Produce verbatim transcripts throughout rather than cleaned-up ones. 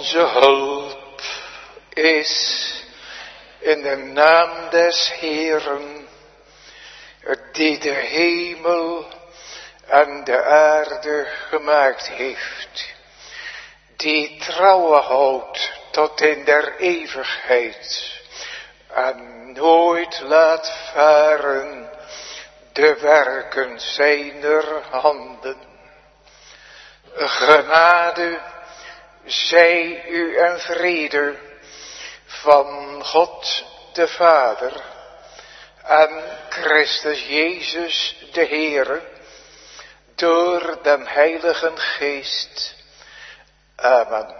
Onze hulp is in de naam des Heeren, die de hemel en de aarde gemaakt heeft, die trouwen houdt tot in der eeuwigheid en nooit laat varen de werken zijner handen. Genade zij u en vrede van God de Vader en Christus Jezus de Heere door den Heiligen Geest. Amen.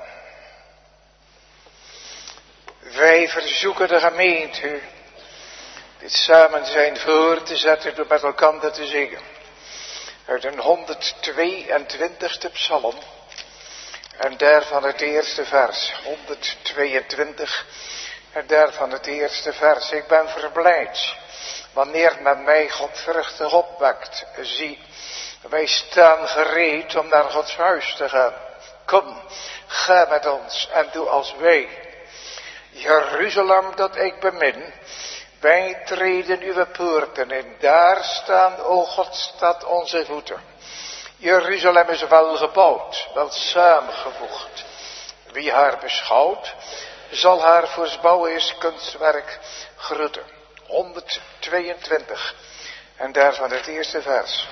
Wij verzoeken de gemeente dit samen zijn voor te zetten door met elkaar te zingen. Uit een honderdtweeëntwintigste psalm. En daarvan het eerste vers. honderdtweeëntwintig. En daarvan het eerste vers. Ik ben verblijd wanneer men mij godvruchtig opwekt. Zie, wij staan gereed om naar Gods huis te gaan. Kom, ga met ons en doe als wij. Jeruzalem dat ik bemin. Wij treden uw poorten in. Daar staan, o Godstad, onze voeten. Jeruzalem is wel gebouwd, wel samengevoegd. Wie haar beschouwt, zal haar voorbouweers kunstwerk groeten. honderdtweeëntwintig. En daarvan het eerste vers.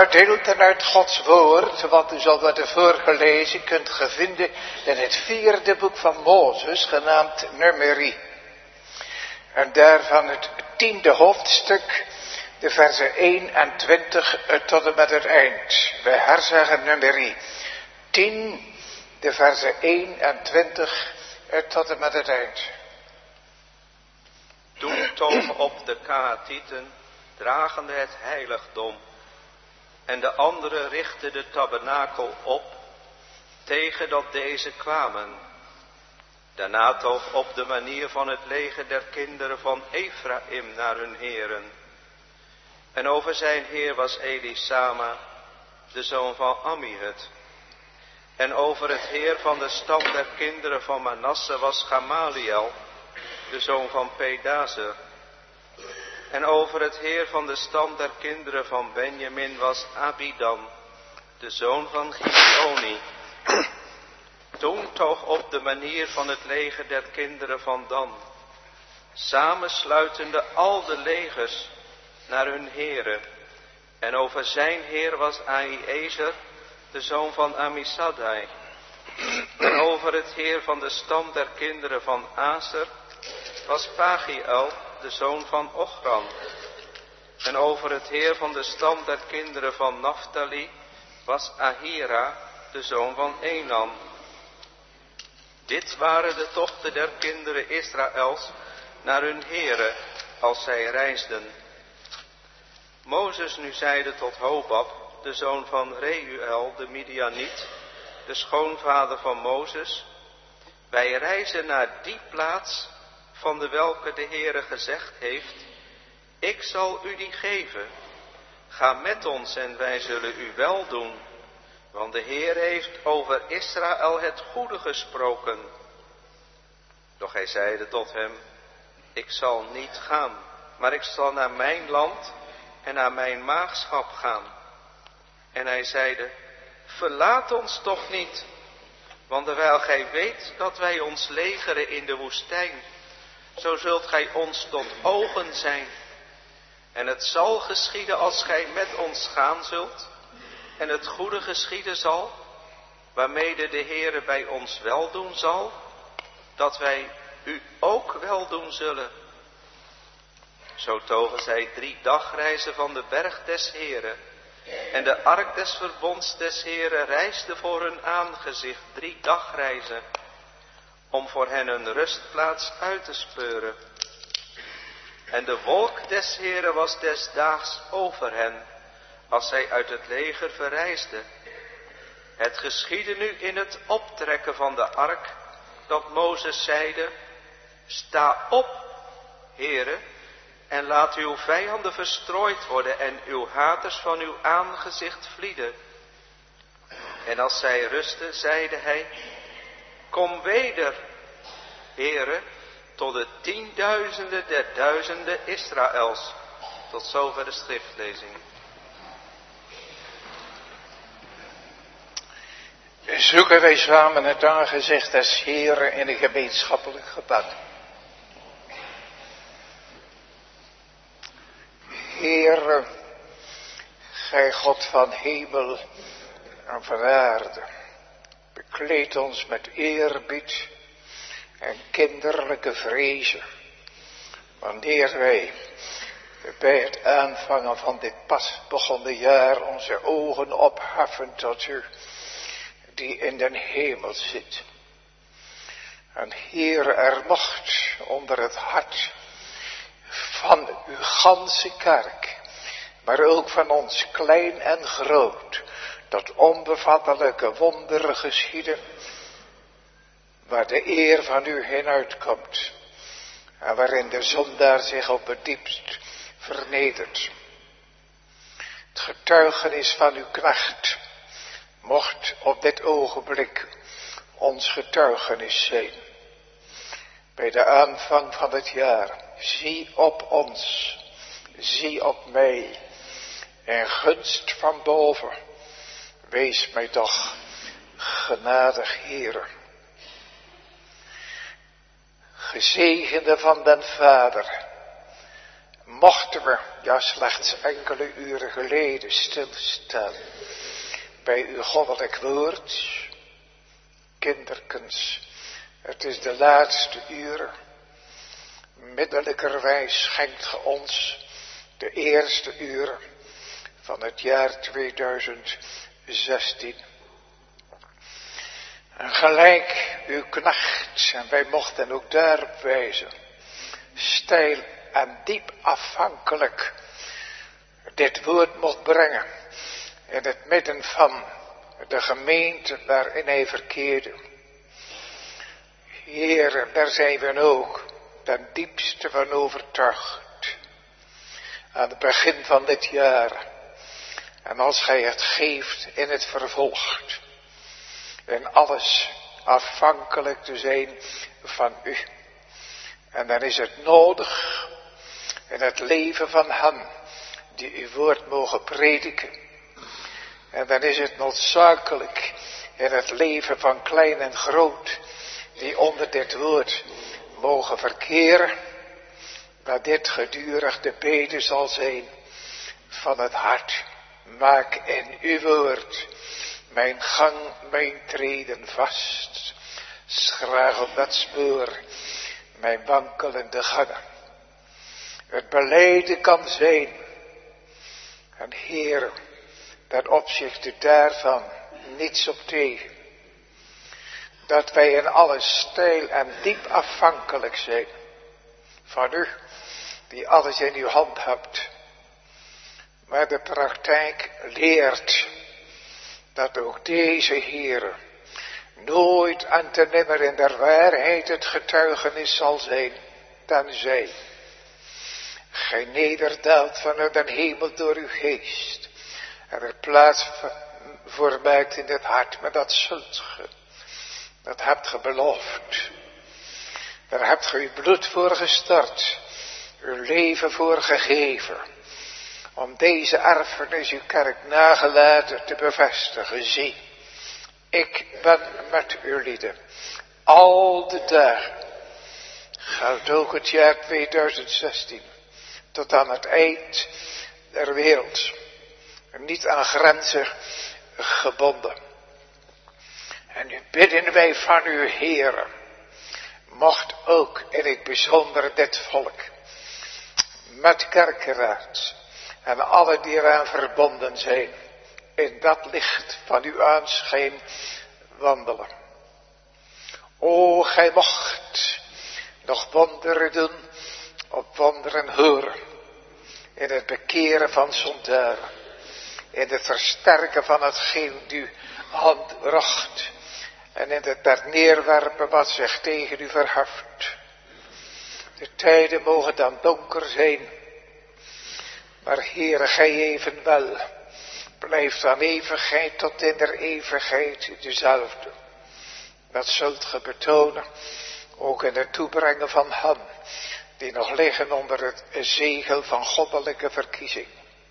gedeelten uit Gods woord, wat u zal worden voorgelezen, kunt ge vinden in het vierde boek van Mozes, genaamd Numeri. En daarvan het tiende hoofdstuk, de versen eenentwintig tot en met het eind. We herzeggen Numeri tien, de versen eenentwintig tot en met het eind. Toen togen op de Kaatieten, dragende het heiligdom, en de anderen richtten de tabernakel op, tegen dat deze kwamen. Daarna toog op de manier van het leger der kinderen van Ephraim naar hun heren. En over zijn heer was Elisama, de zoon van Ammihud. En over het heer van de stam der kinderen van Manasse was Gamaliel, de zoon van Pedazer. En over het heer van de stam der kinderen van Benjamin was Abidan, de zoon van Gideoni. Toen toog op de manier van het leger der kinderen van Dan, samensluitende al de legers naar hun heren. En over zijn heer was Ahiezer, de zoon van Amisaddai. En over het heer van de stam der kinderen van Aser was Pagiel, de zoon van Ochran. En over het heer van de stam der kinderen van Naphtali was Ahira, de zoon van Enan. Dit waren de tochten der kinderen Israëls naar hun heren, als zij reisden. Mozes nu zeide tot Hobab, de zoon van Reuel, de Midianiet, de schoonvader van Mozes: wij reizen naar die plaats van de welke de Heere gezegd heeft: ik zal u die geven. Ga met ons en wij zullen u wel doen. Want de Heer heeft over Israël het goede gesproken. Doch hij zeide tot hem: ik zal niet gaan, maar ik zal naar mijn land en naar mijn maagschap gaan. En hij zeide: verlaat ons toch niet, want terwijl gij weet dat wij ons legeren in de woestijn, zo zult gij ons tot ogen zijn. En het zal geschieden als gij met ons gaan zult, en het goede geschieden zal, waarmede de Heere bij ons weldoen zal, dat wij u ook weldoen zullen. Zo togen zij drie dagreizen van de berg des Heeren, en de ark des verbonds des Heeren reisde voor hun aangezicht drie dagreizen, om voor hen een rustplaats uit te speuren. En de wolk des Heeren was des daags over hen, als zij uit het leger verreisden. Het geschiedde nu in het optrekken van de ark, dat Mozes zeide: sta op, Heere, en laat uw vijanden verstrooid worden en uw haters van uw aangezicht vlieden. En als zij rustten, zeide hij: kom weder, Heere, tot de tienduizenden der duizenden Israëls. Tot zover de schriftlezing. Zoeken wij samen het aangezicht des Heeren in een gemeenschappelijk gebed. Heere, gij God van hemel en van aarde, bekleed ons met eerbied en kinderlijke vrezen, wanneer wij bij het aanvangen van dit pas begonnen jaar onze ogen opheffen tot u, die in den hemel zit. En Heer, er mocht onder het hart van uw ganse kerk, maar ook van ons klein en groot, dat onbevattelijke wonderen geschieden, waar de eer van u heen uitkomt, en waarin de zondaar zich op het diepst vernedert. Het getuigenis van uw knecht mocht op dit ogenblik ons getuigenis zijn. Bij de aanvang van het jaar, zie op ons, zie op mij, en gunst van boven, wees mij toch genadig, Heere. Gezegende van den Vader, mochten we ja slechts enkele uren geleden stilstaan bij uw goddelijk woord. Kinderkens, het is de laatste uren. Middelijkerwijs schenkt ge ons de eerste uren van het jaar tweeduizend zestien. En gelijk uw knecht, en wij mochten ook daarop wijzen, steil en diep afhankelijk dit woord mocht brengen in het midden van de gemeente waarin hij verkeerde. Heere, daar zijn we ook ten diepste van overtuigd. Aan het begin van dit jaar. En als gij het geeft in het vervolg. En alles afhankelijk te zijn van u. En dan is het nodig in het leven van hen die uw woord mogen prediken. En dan is het noodzakelijk in het leven van klein en groot die onder dit woord mogen verkeren. Dat dit gedurig de bede zal zijn van het hart. Maak in uw woord mijn gang, mijn treden vast. Schraag op dat spoor mijn wankelende gangen. Het belijden kan zijn. En Heere, ten opzichte daarvan niets op tegen. Dat wij in alles steil en diep afhankelijk zijn van u, die alles in uw hand hebt. Maar de praktijk leert dat ook deze Heere nooit en te nimmer in der waarheid het getuigenis zal zijn, tenzij gij nederdaalt vanuit de hemel door uw geest en er plaats voor maakt in het hart. Maar dat zult ge, dat hebt ge beloofd. Daar hebt ge uw bloed voor gestort, uw leven voor gegeven, om deze erfenis uw kerk nagelaten te bevestigen. Zie, ik ben met uw lieden al de dagen, geldt ook het jaar tweeduizend zestien, tot aan het eind der wereld, niet aan grenzen gebonden. En nu bidden wij van uw Heere, mocht ook in het bijzonder dit volk, met kerkeraad en alle die eraan verbonden zijn, in dat licht van uw aanschijn wandelen. O, gij mocht nog wonderen doen, op wonderen horen, in het bekeren van zondaren, in het versterken van hetgeen uw hand bracht, en in het daar neerwerpen wat zich tegen u verheft. De tijden mogen dan donker zijn, maar Heere, gij evenwel blijft van eeuwigheid tot in der eeuwigheid dezelfde. Dat zult ge betonen, ook in het toebrengen van hen die nog liggen onder het zegel van goddelijke verkiezing.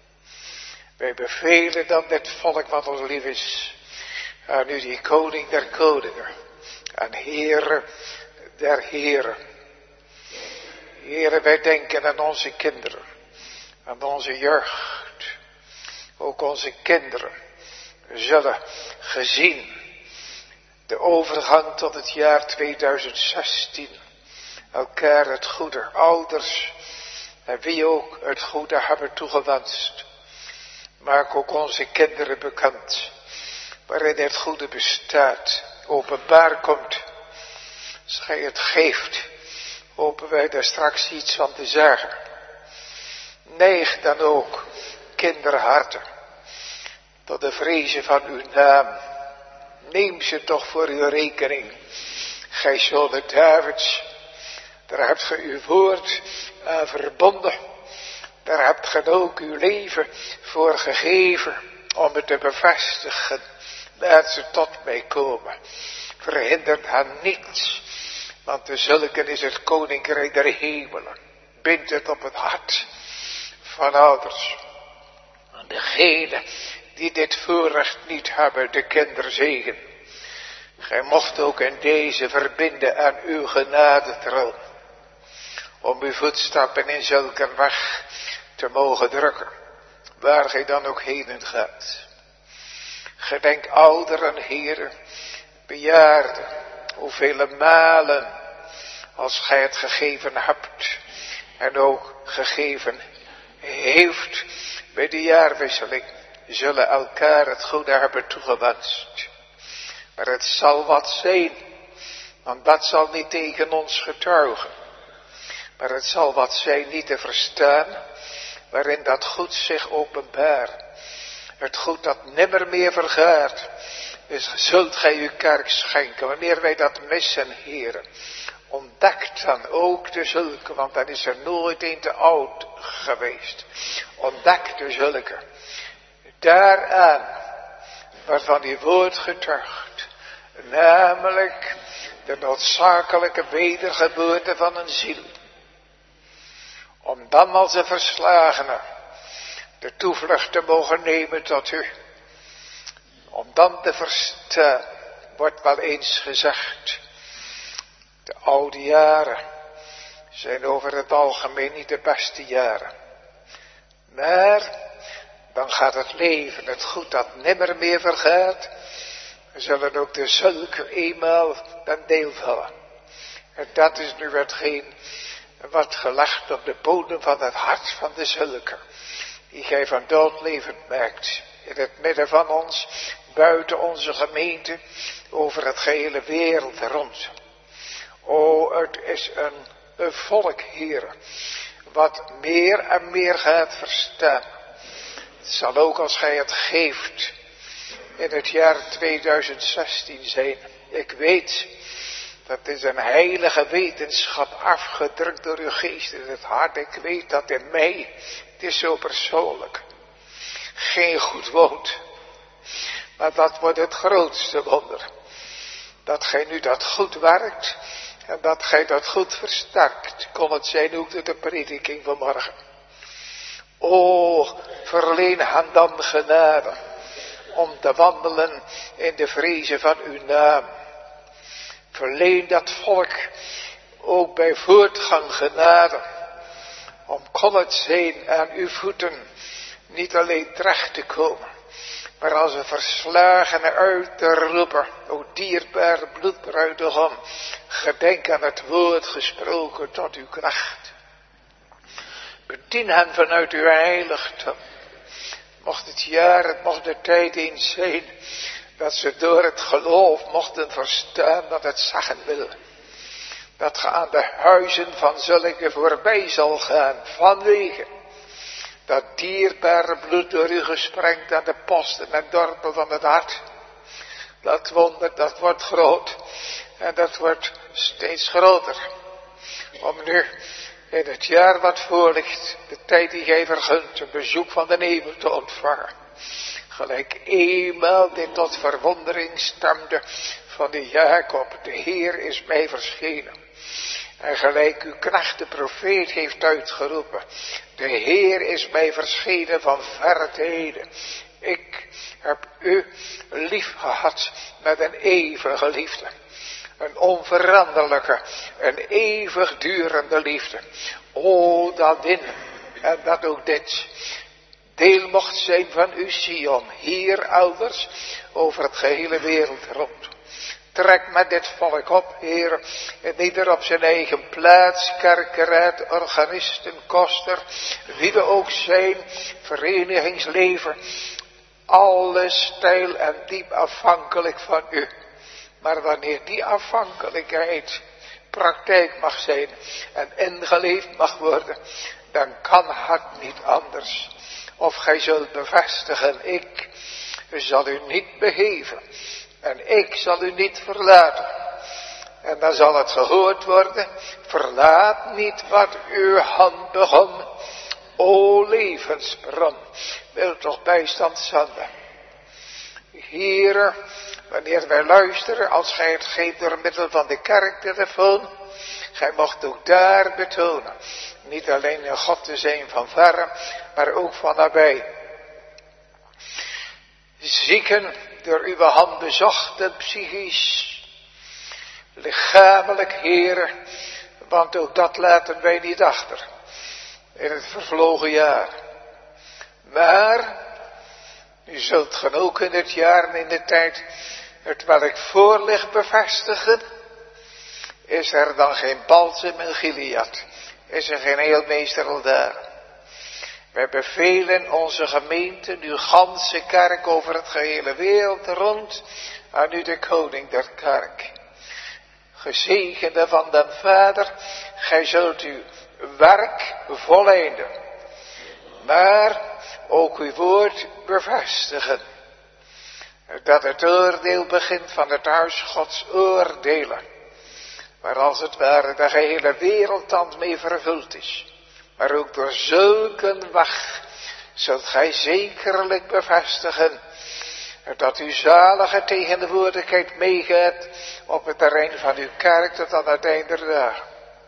Wij bevelen dan dit volk wat ons lief is, aan u die koning der koningen, en Heere der heren. Heere, wij denken aan onze kinderen, aan onze jeugd. Ook onze kinderen zullen gezien de overgang tot het jaar tweeduizend zestien elkaar het goede, ouders en wie ook het goede hebben toegewenst. Maak ook onze kinderen bekend waarin het goede bestaat, openbaar komt. Als gij het geeft, hopen wij daar straks iets van te zeggen. Neig dan ook kinderharten tot de vrezen van uw naam. Neem ze toch voor uw rekening, gij zonen Davids. Daar hebt ge uw woord aan verbonden. Daar hebt ge ook uw leven voor gegeven om het te bevestigen. Laat ze tot mij komen. Verhindert hen niets, want de zulken is het koninkrijk der hemelen. Bind het op het hart van ouders. En degene die dit voorrecht niet hebben, de kinderzegen. Gij mocht ook in deze verbinden aan uw genade troon, om uw voetstappen in zulke weg te mogen drukken, waar gij dan ook heen gaat. Gedenk ouderen, heren, bejaarden, hoeveel malen als gij het gegeven hebt en ook gegeven heeft bij de jaarwisseling, zullen elkaar het goede hebben toegewenst. Maar het zal wat zijn, want dat zal niet tegen ons getuigen. Maar het zal wat zijn niet te verstaan, waarin dat goed zich openbaart. Het goed dat nimmer meer vergaat. Dus zult gij uw kerk schenken, wanneer wij dat missen, heren. Ontdek dan ook de zulke, want dan is er nooit een te oud geweest. Ontdek de zulke. Daaraan, waarvan uw woord getuigt. Namelijk de noodzakelijke wedergeboorte van een ziel. Om dan als een verslagene de toevlucht te mogen nemen tot u. Om dan te verstaan, wordt wel eens gezegd. De oude jaren zijn over het algemeen niet de beste jaren. Maar dan gaat het leven, het goed dat nimmer meer vergaat, zullen ook de zulke eenmaal ten deel vallen. En dat is nu hetgeen wat gelegd op de bodem van het hart van de zulke, die gij van dood levend maakt, in het midden van ons, buiten onze gemeente, over het gehele wereld rond. O, het is een, een volk, heren, wat meer en meer gaat verstaan. Het zal ook als gij het geeft in het jaar tweeduizend zestien zijn. Ik weet, dat is een heilige wetenschap afgedrukt door uw geest in het hart. Ik weet dat in mij, het is zo persoonlijk, geen goed woont. Maar dat wordt het grootste wonder. Dat gij nu dat goed werkt en dat gij dat goed versterkt. Kon het zijn ook door de prediking van morgen. O, verleen hen dan genade om te wandelen in de vrezen van uw naam. Verleen dat volk ook bij voortgang genade, om kon het zijn aan uw voeten niet alleen terecht te komen, maar als een verslagene uit te roepen, o dierbare bloedbruidegom, gedenk aan het woord gesproken tot uw kracht. Bedien hen vanuit uw heiligdom. Mocht het jaar, het mocht de tijd eens zijn, dat ze door het geloof mochten verstaan dat het zeggen wil. Dat ge aan de huizen van zulke voorbij zal gaan, vanwege dat dierbare bloed door u gesprengd aan de posten en dorpen van het hart. Dat wonder, dat wordt groot en dat wordt steeds groter. Om nu in het jaar wat voorligt, de tijd die gij vergunt, een bezoek van de hemel te ontvangen. Gelijk eenmaal dit tot verwondering stemde van de Jacob, de Heer is mij verschenen. En gelijk uw knecht de profeet heeft uitgeroepen, de Heer is mij verschenen van verre tijden. Ik heb u lief gehad met een eeuwige liefde. Een onveranderlijke, een eeuwigdurende liefde. O, dat in en dat ook dit deel mocht zijn van uw Sion, hier ouders, over het gehele wereld rond. Trek met dit volk op, Heer, en ieder op zijn eigen plaats, kerkeraad, organisten, koster, wie we ook zijn, verenigingsleven, alles steil en diep afhankelijk van u. Maar wanneer die afhankelijkheid praktijk mag zijn en ingeleefd mag worden, dan kan het niet anders. Of gij zult bevestigen, ik zal u niet begeven en ik zal u niet verlaten. En dan zal het gehoord worden, verlaat niet wat uw hand begon. O levensbron, wil toch bijstand zenden. Heere, wanneer wij luisteren, als gij het geeft door middel van de kerktelefoon, gij mocht ook daar betonen, niet alleen een God te zijn van verre, maar ook van nabij. Zieken door uw hand bezochten, psychisch, lichamelijk, Heere, want ook dat laten wij niet achter. in het vervlogen jaar. Maar u zult gaan ook in het jaar en in de tijd het welk voor ligt bevestigen. Is er dan geen balsem in Gilead? Is er geen heelmeester al daar? Wij bevelen onze gemeente, uw ganse kerk over het gehele wereld rond, aan u de koning der kerk. Gezegende van den Vader, gij zult uw werk volleinden, maar ook uw woord bevestigen. Dat het oordeel begint van het huis Gods oordelen, waar als het ware de gehele wereld dan mee vervuld is. Maar ook door zulke weg zult gij zekerlijk bevestigen dat uw zalige tegenwoordigheid meegaat op het terrein van uw kerk tot aan het einde der dagen.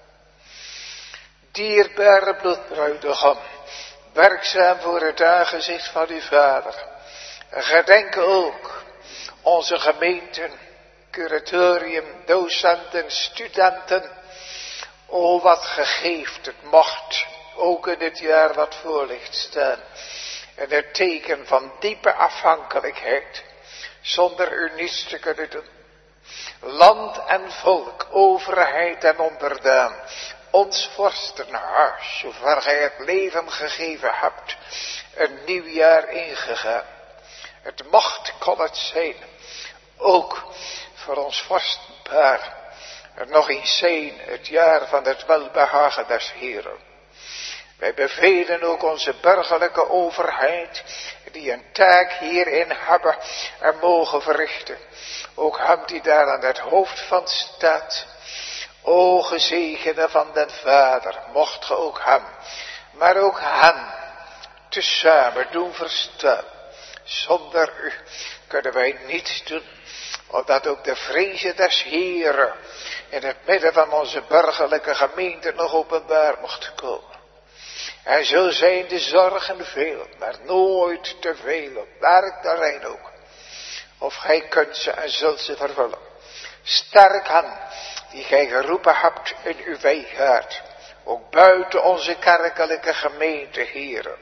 Dierbare bloedbruidegom, werkzaam voor het aangezicht van uw Vader. Gedenk ook onze gemeenten, curatorium, docenten, studenten. O, wat gegeeft het mocht ook in het jaar wat voor ligt staan. En het teken van diepe afhankelijkheid, zonder u niets te kunnen doen. Land en volk, overheid en onderdaan, ons vorstenhuis, zover gij het leven gegeven hebt, een nieuw jaar ingegaan. Het mocht kon het zijn, ook voor ons vorstenpaar, er nog eens zijn het jaar van het welbehagen des Heeren. Wij bevelen ook onze burgerlijke overheid, die een taak hierin hebben en mogen verrichten. Ook hem die daar aan het hoofd van staat. O gezegende van den Vader, mocht ge ook hem, maar ook hen tezamen doen verstaan. Zonder u kunnen wij niets doen, opdat ook de vreze des Heeren in het midden van onze burgerlijke gemeente nog openbaar mocht komen. En zo zijn de zorgen veel, maar nooit te veel, op welk terrein ook. Of gij kunt ze en zult ze vervullen. Sterk hen die gij geroepen hebt in uw wijgaard, ook buiten onze kerkelijke gemeente, Heere.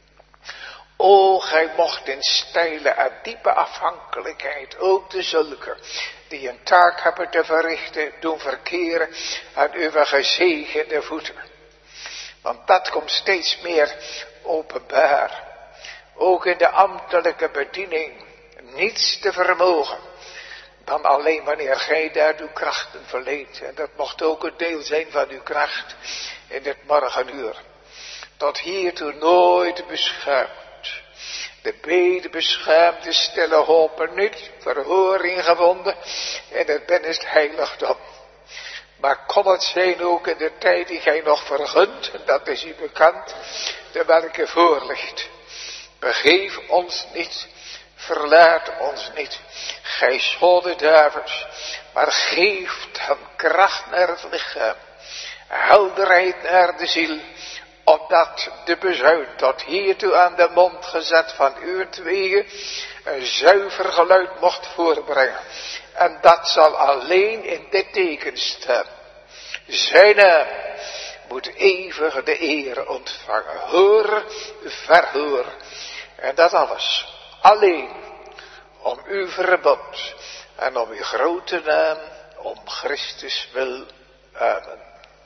O, gij mocht in steile en diepe afhankelijkheid ook de zulke die een taak hebben te verrichten, doen verkeren aan uw gezegende voeten. Want dat komt steeds meer openbaar. Ook in de ambtelijke bediening niets te vermogen dan alleen wanneer gij daar uw krachten verleent. En dat mocht ook een deel zijn van uw kracht in het morgenuur. Tot hiertoe nooit beschaamd. De bede beschaamd, de stille hopen niet, verhoring gevonden in het binnenste heiligdom. Maar kon het zijn ook in de tijd die gij nog vergunt, en dat is u bekend, de welke voorligt. Begeef ons niet, verlaat ons niet, gij schone Davids, maar geeft hem kracht naar het lichaam, helderheid naar de ziel, opdat de bezuin tot hiertoe aan de mond gezet van uw tweeën een zuiver geluid mocht voorbrengen. En dat zal alleen in dit teken staan. Zijn naam moet eeuwig de eer ontvangen. Hoor, verhoor. En dat alles alleen om uw verbond en om uw grote naam, om Christus wil. Amen.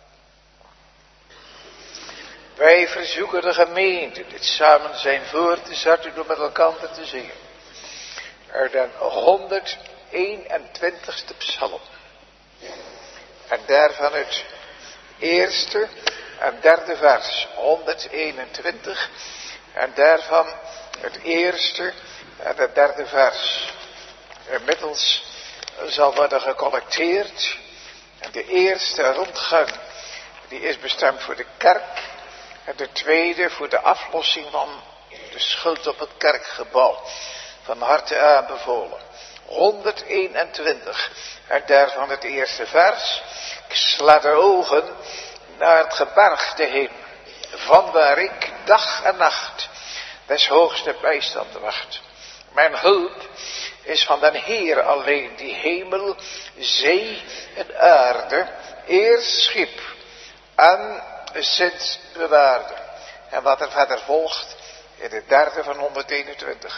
Wij verzoeken de gemeente dit samen zijn voor te zetten door met elkaar te zingen. Er de honderdeenentwintigste psalm. En daarvan het eerste en derde vers. honderdeenentwintig. En daarvan het eerste en het derde vers. Inmiddels zal worden gecollecteerd. En de eerste rondgang die is bestemd voor de kerk. En de tweede voor de aflossing van de schuld op het kerkgebouw. Van harte aanbevolen. honderdeenentwintig. En daarvan het eerste vers. Ik sla de ogen naar het gebergte heen. Van waar ik dag en nacht des hoogste bijstand wacht. Mijn hulp is van den Heer alleen, die hemel, zee en aarde eerst schiep en sinds bewaarde. En wat er verder volgt in de derde van honderdeenentwintig.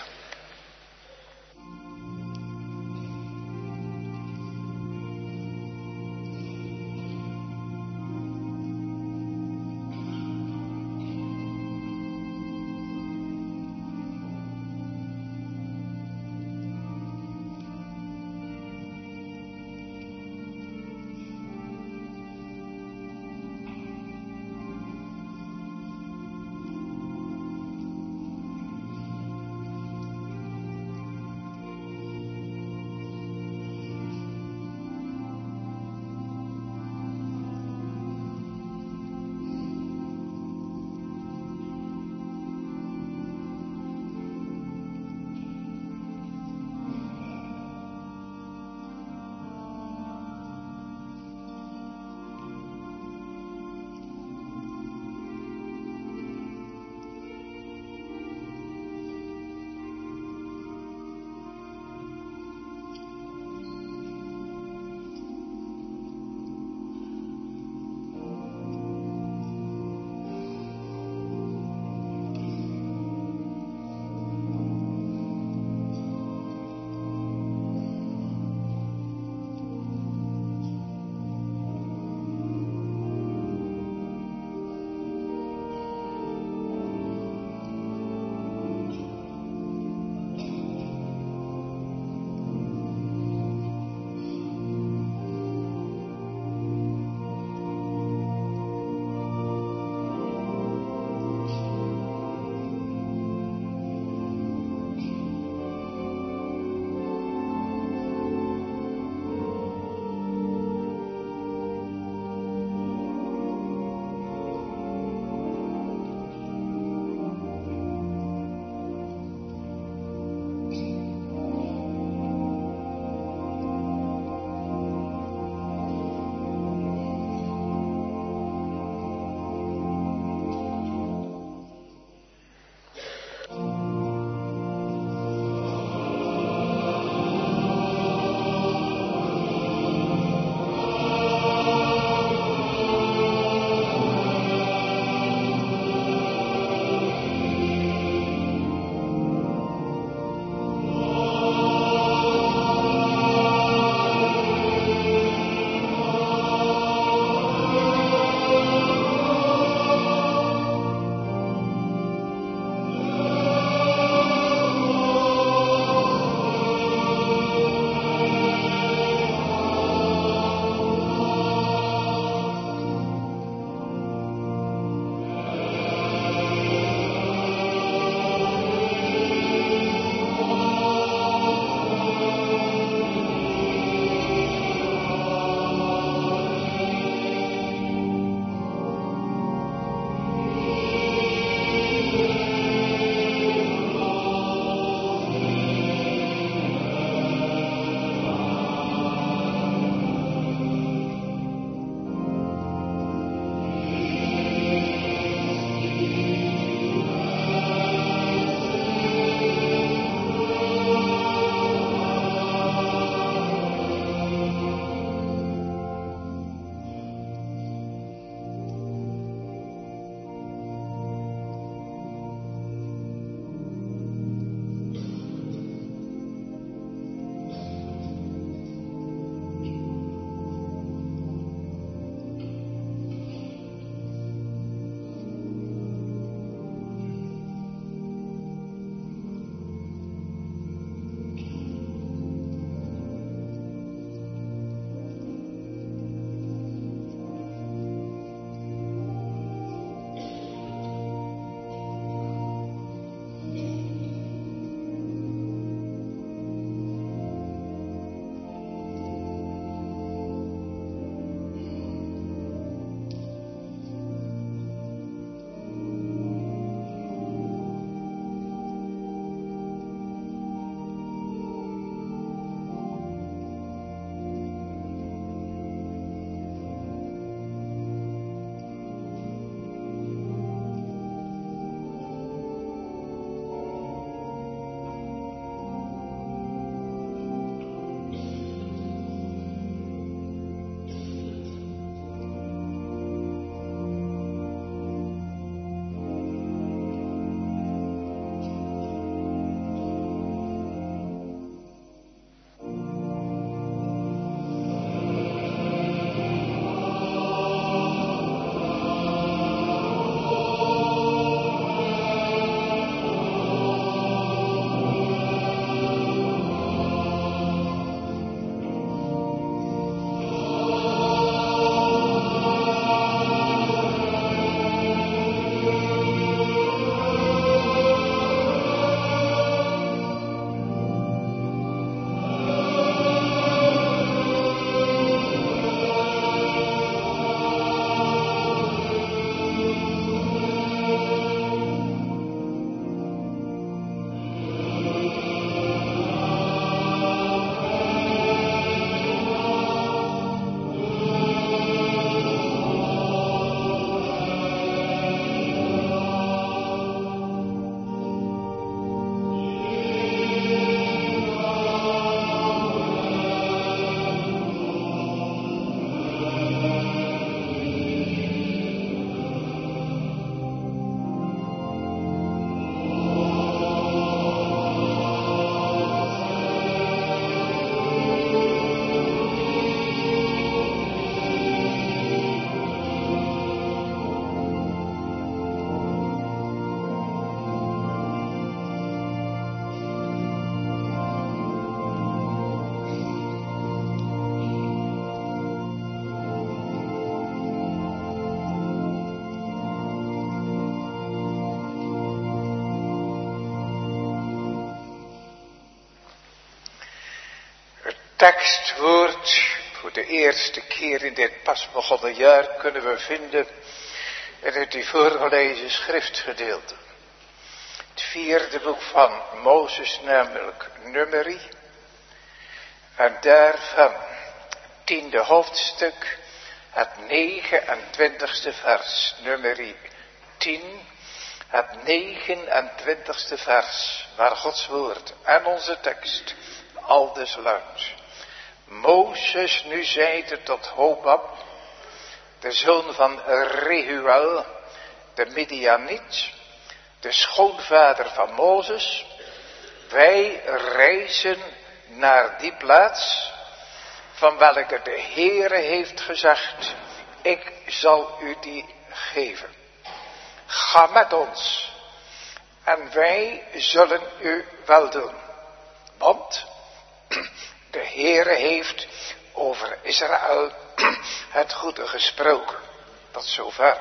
tekstwoord voor de eerste keer in dit pas begonnen jaar kunnen we vinden in het die voorgelezen schriftgedeelte. Het vierde boek van Mozes, namelijk Numeri. En daarvan tiende hoofdstuk, het negenentwintigste vers. Numeri tien, het negenentwintigste vers, waar Gods woord en onze tekst aldus luidt. Mozes nu zeide tot Hobab, de zoon van Rehuel, de Midianiet, de schoonvader van Mozes, wij reizen naar die plaats van welke de Heere heeft gezegd, ik zal u die geven. Ga met ons en wij zullen u wel doen. Want de Heere heeft over Israël het goede gesproken. Tot zover.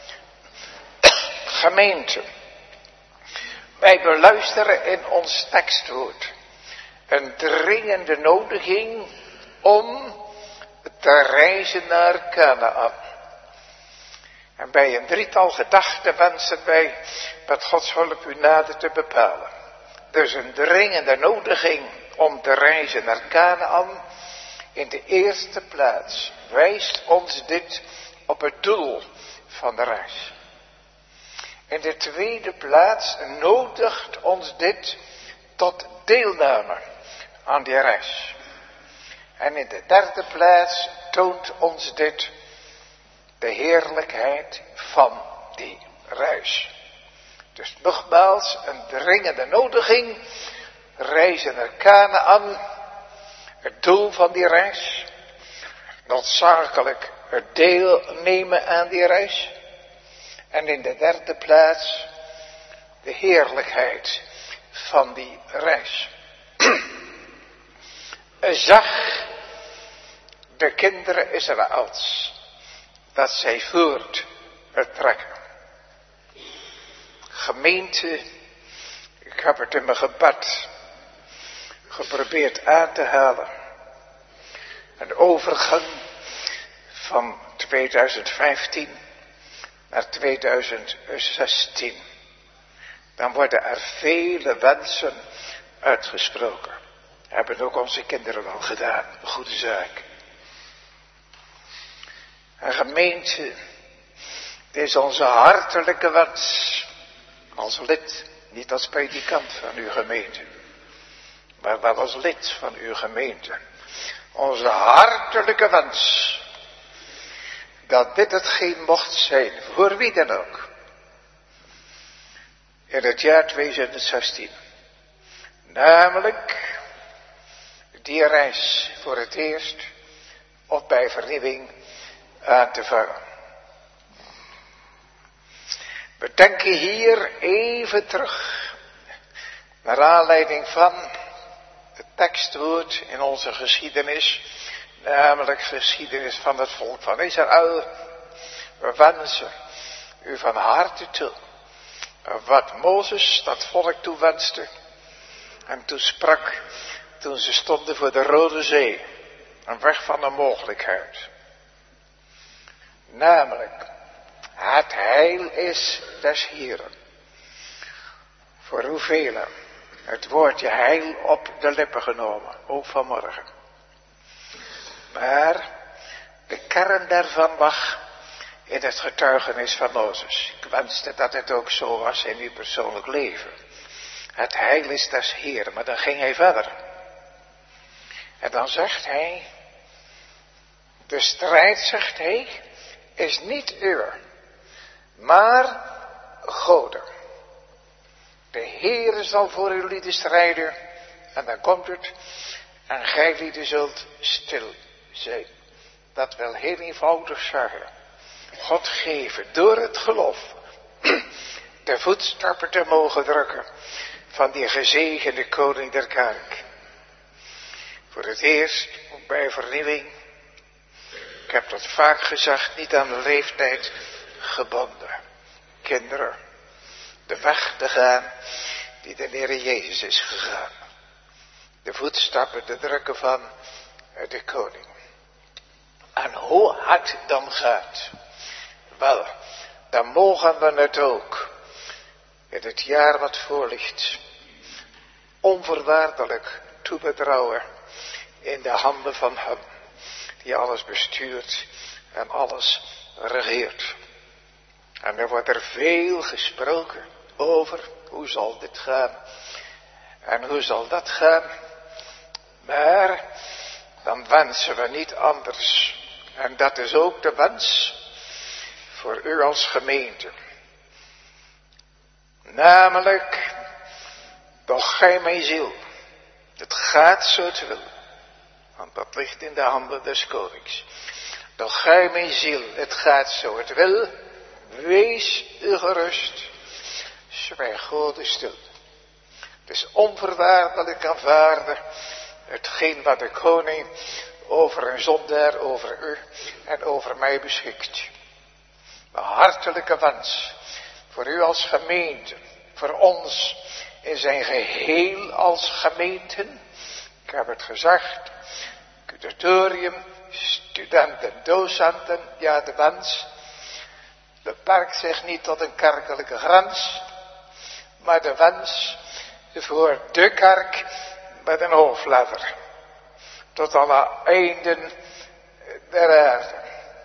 Gemeente, wij beluisteren in ons tekstwoord een dringende nodiging om te reizen naar Kanaan. En bij een drietal gedachten wensen wij met Gods hulp u nader te bepalen. Dus een dringende nodiging om te reizen naar Kanaan. In de eerste plaats wijst ons dit op het doel van de reis. In de tweede plaats nodigt ons dit tot deelname aan die reis. En in de derde plaats toont ons dit de heerlijkheid van die reis. Dus nogmaals een dringende nodiging. Reizen naar Kanaan. Het doel van die reis. Noodzakelijk het deelnemen aan die reis. En in de derde plaats de heerlijkheid van die reis. Zag de kinderen Israëls dat zij voort vertrekken. Gemeente, ik heb het in mijn gebed geprobeerd aan te halen. Een overgang van twintig vijftien naar twintig zestien. Dan worden er vele wensen uitgesproken. Hebben ook onze kinderen al gedaan. Een goede zaak. En gemeente, het is onze hartelijke wens. Als lid, niet als predikant van uw gemeente. Maar wel als lid van uw gemeente. Onze hartelijke wens. Dat dit hetgeen mocht zijn, voor wie dan ook. In het jaar twintig zestien. Namelijk die reis voor het eerst of bij vernieuwing aan te vangen. We denken hier even terug naar aanleiding van het tekstwoord in onze geschiedenis, namelijk geschiedenis van het volk van Israël. We wensen u van harte toe wat Mozes dat volk toewenste en toesprak toen ze stonden voor de Rode Zee, een weg van de mogelijkheid. Namelijk, het heil is des Heren. Voor hoeveel het woordje heil op de lippen genomen, ook vanmorgen. Maar de kern daarvan lag in het getuigenis van Mozes. Ik wenste dat het ook zo was in uw persoonlijk leven. Het heil is des Heren, maar dan ging hij verder. En dan zegt hij, de strijd, zegt hij, is niet uw, maar Gode. De Heere zal voor uw lieden strijden, en dan komt het, en gij lieden zult stil zijn. Dat wil heel eenvoudig zeggen. God geven door het geloof de voetstappen te mogen drukken van die gezegende koning der kerk. Voor het eerst, ook bij vernieuwing, ik heb dat vaak gezegd, niet aan de leeftijd gebonden. Kinderen, de weg te gaan die de Heer Jezus is gegaan. De voetstappen te drukken van de koning. En hoe hard dan gaat, wel, dan mogen we het ook in het jaar wat voor ligt onvoorwaardelijk toebetrouwen in de handen van hem die alles bestuurt en alles regeert. En er wordt er veel gesproken over hoe zal dit gaan en hoe zal dat gaan. Maar dan wensen we niet anders. En dat is ook de wens voor u als gemeente. Namelijk, doch gij mijn ziel, het gaat zo het wil. Want dat ligt in de handen des konings. Doch gij mijn ziel, het gaat zo het wil. Wees u gerust. Zwijg Gode stil. Het is onvoorwaardelijk aanvaarden hetgeen wat de koning over een zondaar, over u en over mij beschikt. Een hartelijke wens voor u als gemeente, voor ons in zijn geheel als gemeenten. Ik heb het gezegd, curatorium, studenten, docenten, ja de wens beperkt zich niet tot een kerkelijke grens, maar de wens voor de kerk met een hoofdletter, tot alle einden der aarde.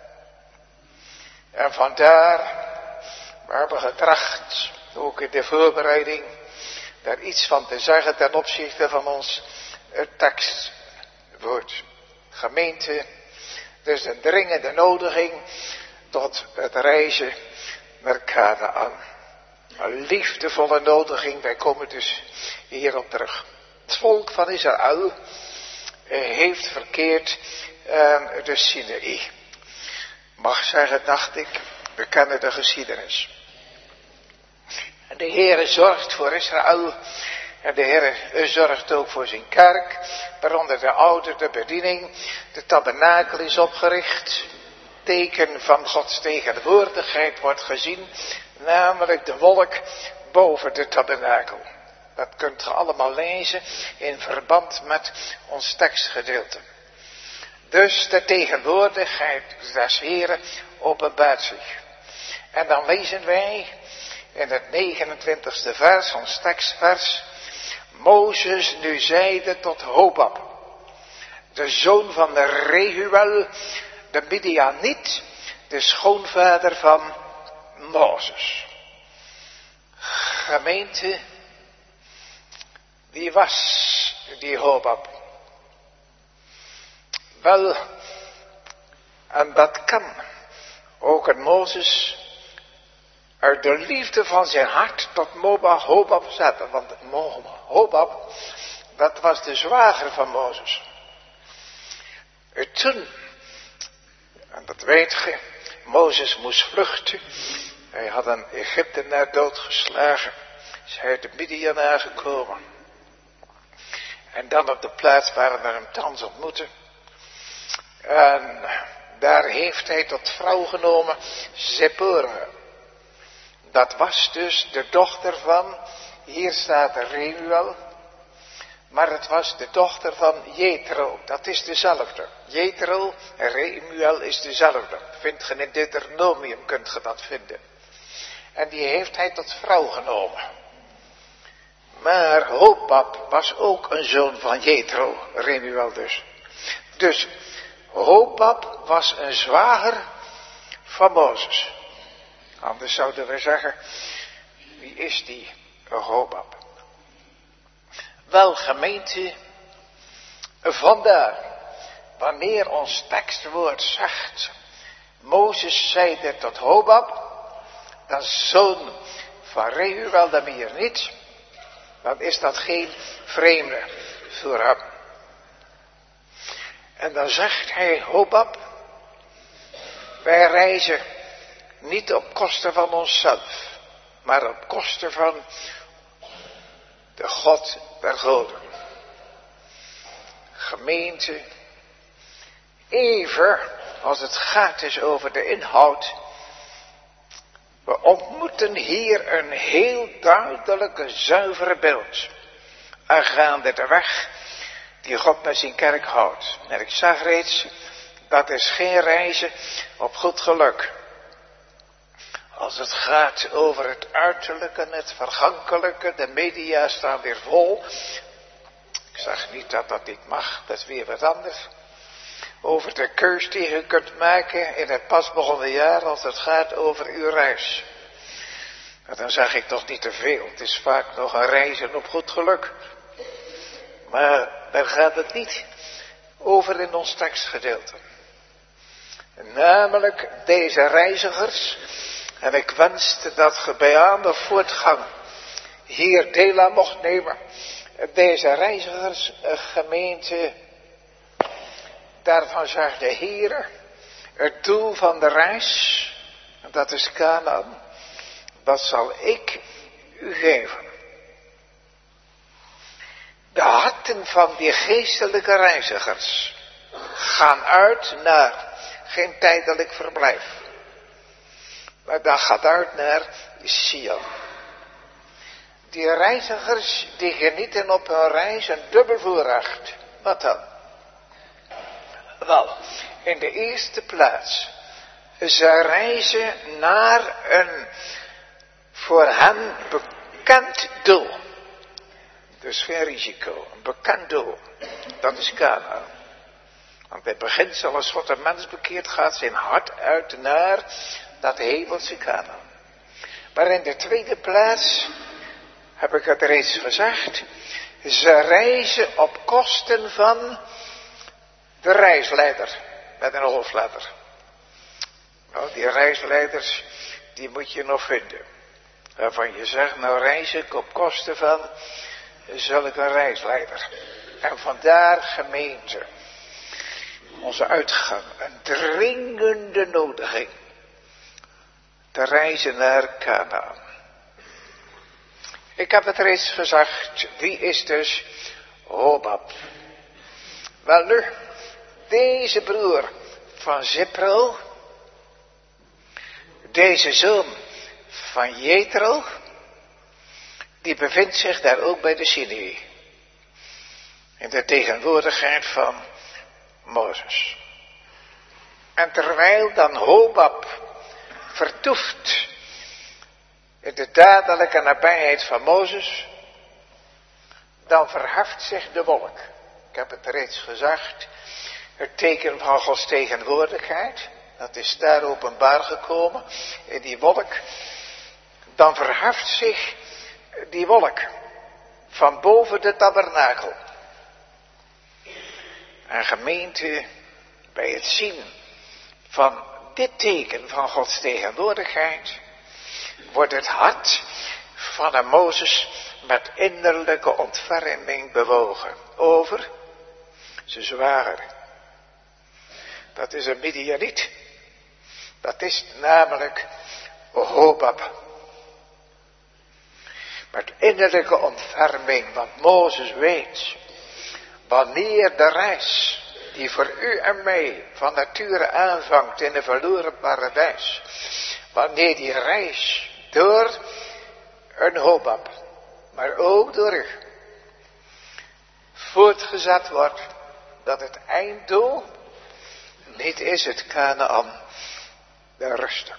En vandaar, we hebben getracht, ook in de voorbereiding, daar iets van te zeggen ten opzichte van ons tekstwoord. Gemeente, dus een dringende nodiging tot het reizen naar Kanaan. Een liefdevolle nodiging, wij komen dus hierop terug. Het volk van Israël heeft verkeerd aan de Sinaï. Mag zeggen, dacht ik, we kennen de geschiedenis. En de Heere zorgt voor Israël. En de Heere zorgt ook voor zijn kerk. Waaronder de oude, de bediening. De tabernakel is opgericht. Teken van Gods tegenwoordigheid wordt gezien. Namelijk de wolk boven de tabernakel. Dat kunt u allemaal lezen in verband met ons tekstgedeelte. Dus de tegenwoordigheid des Heren openbaart zich. En dan lezen wij in het negenentwintigste vers, ons tekstvers. Mozes nu zeide tot Hobab, de zoon van de Rehuel, de Midianiet, de schoonvader van Mozes. Gemeente, wie was die Hobab? Wel, en dat kan ook een Mozes uit de liefde van zijn hart tot Hobab zetten. Want Hobab, dat was de zwager van Mozes. Toen, en dat weet je, Mozes moest vluchten. Hij had een Egyptenaar doodgeslagen. Zij uit de Midian aangekomen. En dan op de plaats waar we hem thans ontmoeten. En daar heeft hij tot vrouw genomen Zipporah. Dat was dus de dochter van, hier staat er Reuel, maar het was de dochter van Jethro. Dat is dezelfde. Jethro en Reuel is dezelfde. Vindt je in Deuteronomium, kunt je dat vinden. En die heeft hij tot vrouw genomen. Maar Hobab was ook een zoon van Jethro, Reuel dus. Dus Hobab was een zwager van Mozes. Anders zouden we zeggen, wie is die Hobab? Wel gemeente, vandaar, wanneer ons tekstwoord zegt, Mozes zeide tot Hobab, dat is zoon van Reuel de Midianiet, dan is dat geen vreemde voor hem. En dan zegt hij, Hobab, wij reizen niet op kosten van onszelf, maar op kosten van de God der goden. Gemeente, even als het gaat is over de inhoud, we ontmoeten hier een heel duidelijke, zuivere beeld aangaande de weg die God met zijn kerk houdt. En ik zag reeds, dat is geen reizen op goed geluk. Als het gaat over het uiterlijke en het vergankelijke, de media staan weer vol. Ik zeg niet dat dat niet mag, dat is weer wat anders. Over de keus die je kunt maken in het pas begonnen jaar als het gaat over uw reis. En dan zeg ik toch niet te veel, het is vaak nog een reizen op goed geluk. Maar daar gaat het niet over in ons tekstgedeelte. Namelijk deze reizigers. En ik wenste dat je bij aan de voortgang hier deel aan mocht nemen. Deze reizigers, gemeente, daarvan zegt de Heer, het doel van de reis, dat is Kanaan, dat zal ik u geven. De harten van die geestelijke reizigers gaan uit naar geen tijdelijk verblijf. Maar dat gaat uit naar Sion. Die reizigers die genieten op hun reis een dubbel voorrecht. Wat dan? Wel, in de eerste plaats, ze reizen naar een voor hen bekend doel. Dus geen risico, een bekend doel. Dat is Kanaan. Want bij het begin, zoals God een mens bekeert, gaat zijn hart uit naar dat hemelse Kanaan. Maar in de tweede plaats, heb ik het reeds gezegd, ze reizen op kosten van de reisleider, met een hoofdletter. Nou, die reisleiders, die moet je nog vinden. Waarvan je zegt, nou reis ik op kosten van zulke reisleider. En vandaar gemeente, onze uitgang, een dringende nodiging. Te reizen naar Kanaan. Ik heb het reeds gezegd, wie is dus Hobab? Wel nu, deze broer van Zipro, deze zoon van Jethro, die bevindt zich daar ook bij de Sinai. In de tegenwoordigheid van Mozes. En terwijl dan Hobab vertoeft in de dadelijke nabijheid van Mozes, dan verheft zich de wolk. Ik heb het reeds gezegd, het teken van Gods tegenwoordigheid, dat is daar openbaar gekomen, in die wolk. Dan verheft zich die wolk van boven de tabernakel. En gemeente, bij het zien van dit teken van Gods tegenwoordigheid, wordt het hart van een Mozes met innerlijke ontferming bewogen over zijn zwager. Dat is een Midianiet. Dat is namelijk Hobab. Met innerlijke ontferming, want Mozes weet, wanneer de reis die voor u en mij van nature aanvangt in een verloren paradijs, wanneer die reis door een Hobab, maar ook door u, voortgezet wordt, dat het einddoel niet is het Kanaan, de rusten.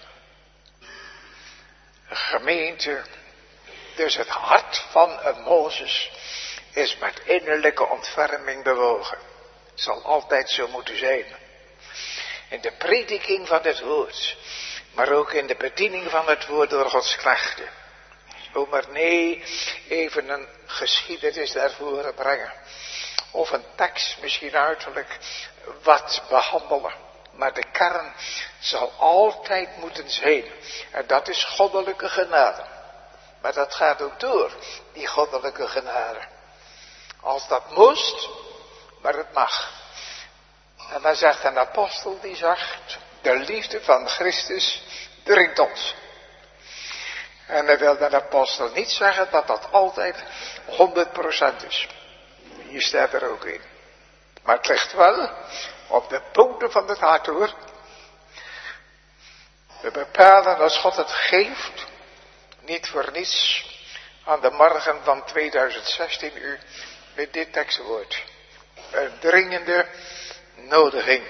Gemeente, dus het hart van een Mozes is met innerlijke ontferming bewogen. Het zal altijd zo moeten zijn. In de prediking van het woord, maar ook in de bediening van het woord door Gods knechten. O maar nee, even een geschiedenis daarvoor brengen. Of een tekst misschien uiterlijk wat behandelen. Maar de kern zal altijd moeten zijn. En dat is goddelijke genade. Maar dat gaat ook door, die goddelijke genade. Als dat moest, maar het mag. En dan zegt een apostel die zegt, de liefde van Christus dringt ons. En dan wil de apostel niet zeggen dat dat altijd honderd procent is. Hier staat er ook in. Maar het ligt wel op de bodem van het hart hoor. We bepalen als God het geeft, niet voor niets, aan de morgen van tweeduizend zestien u met dit tekstwoord. een dringende nodiging.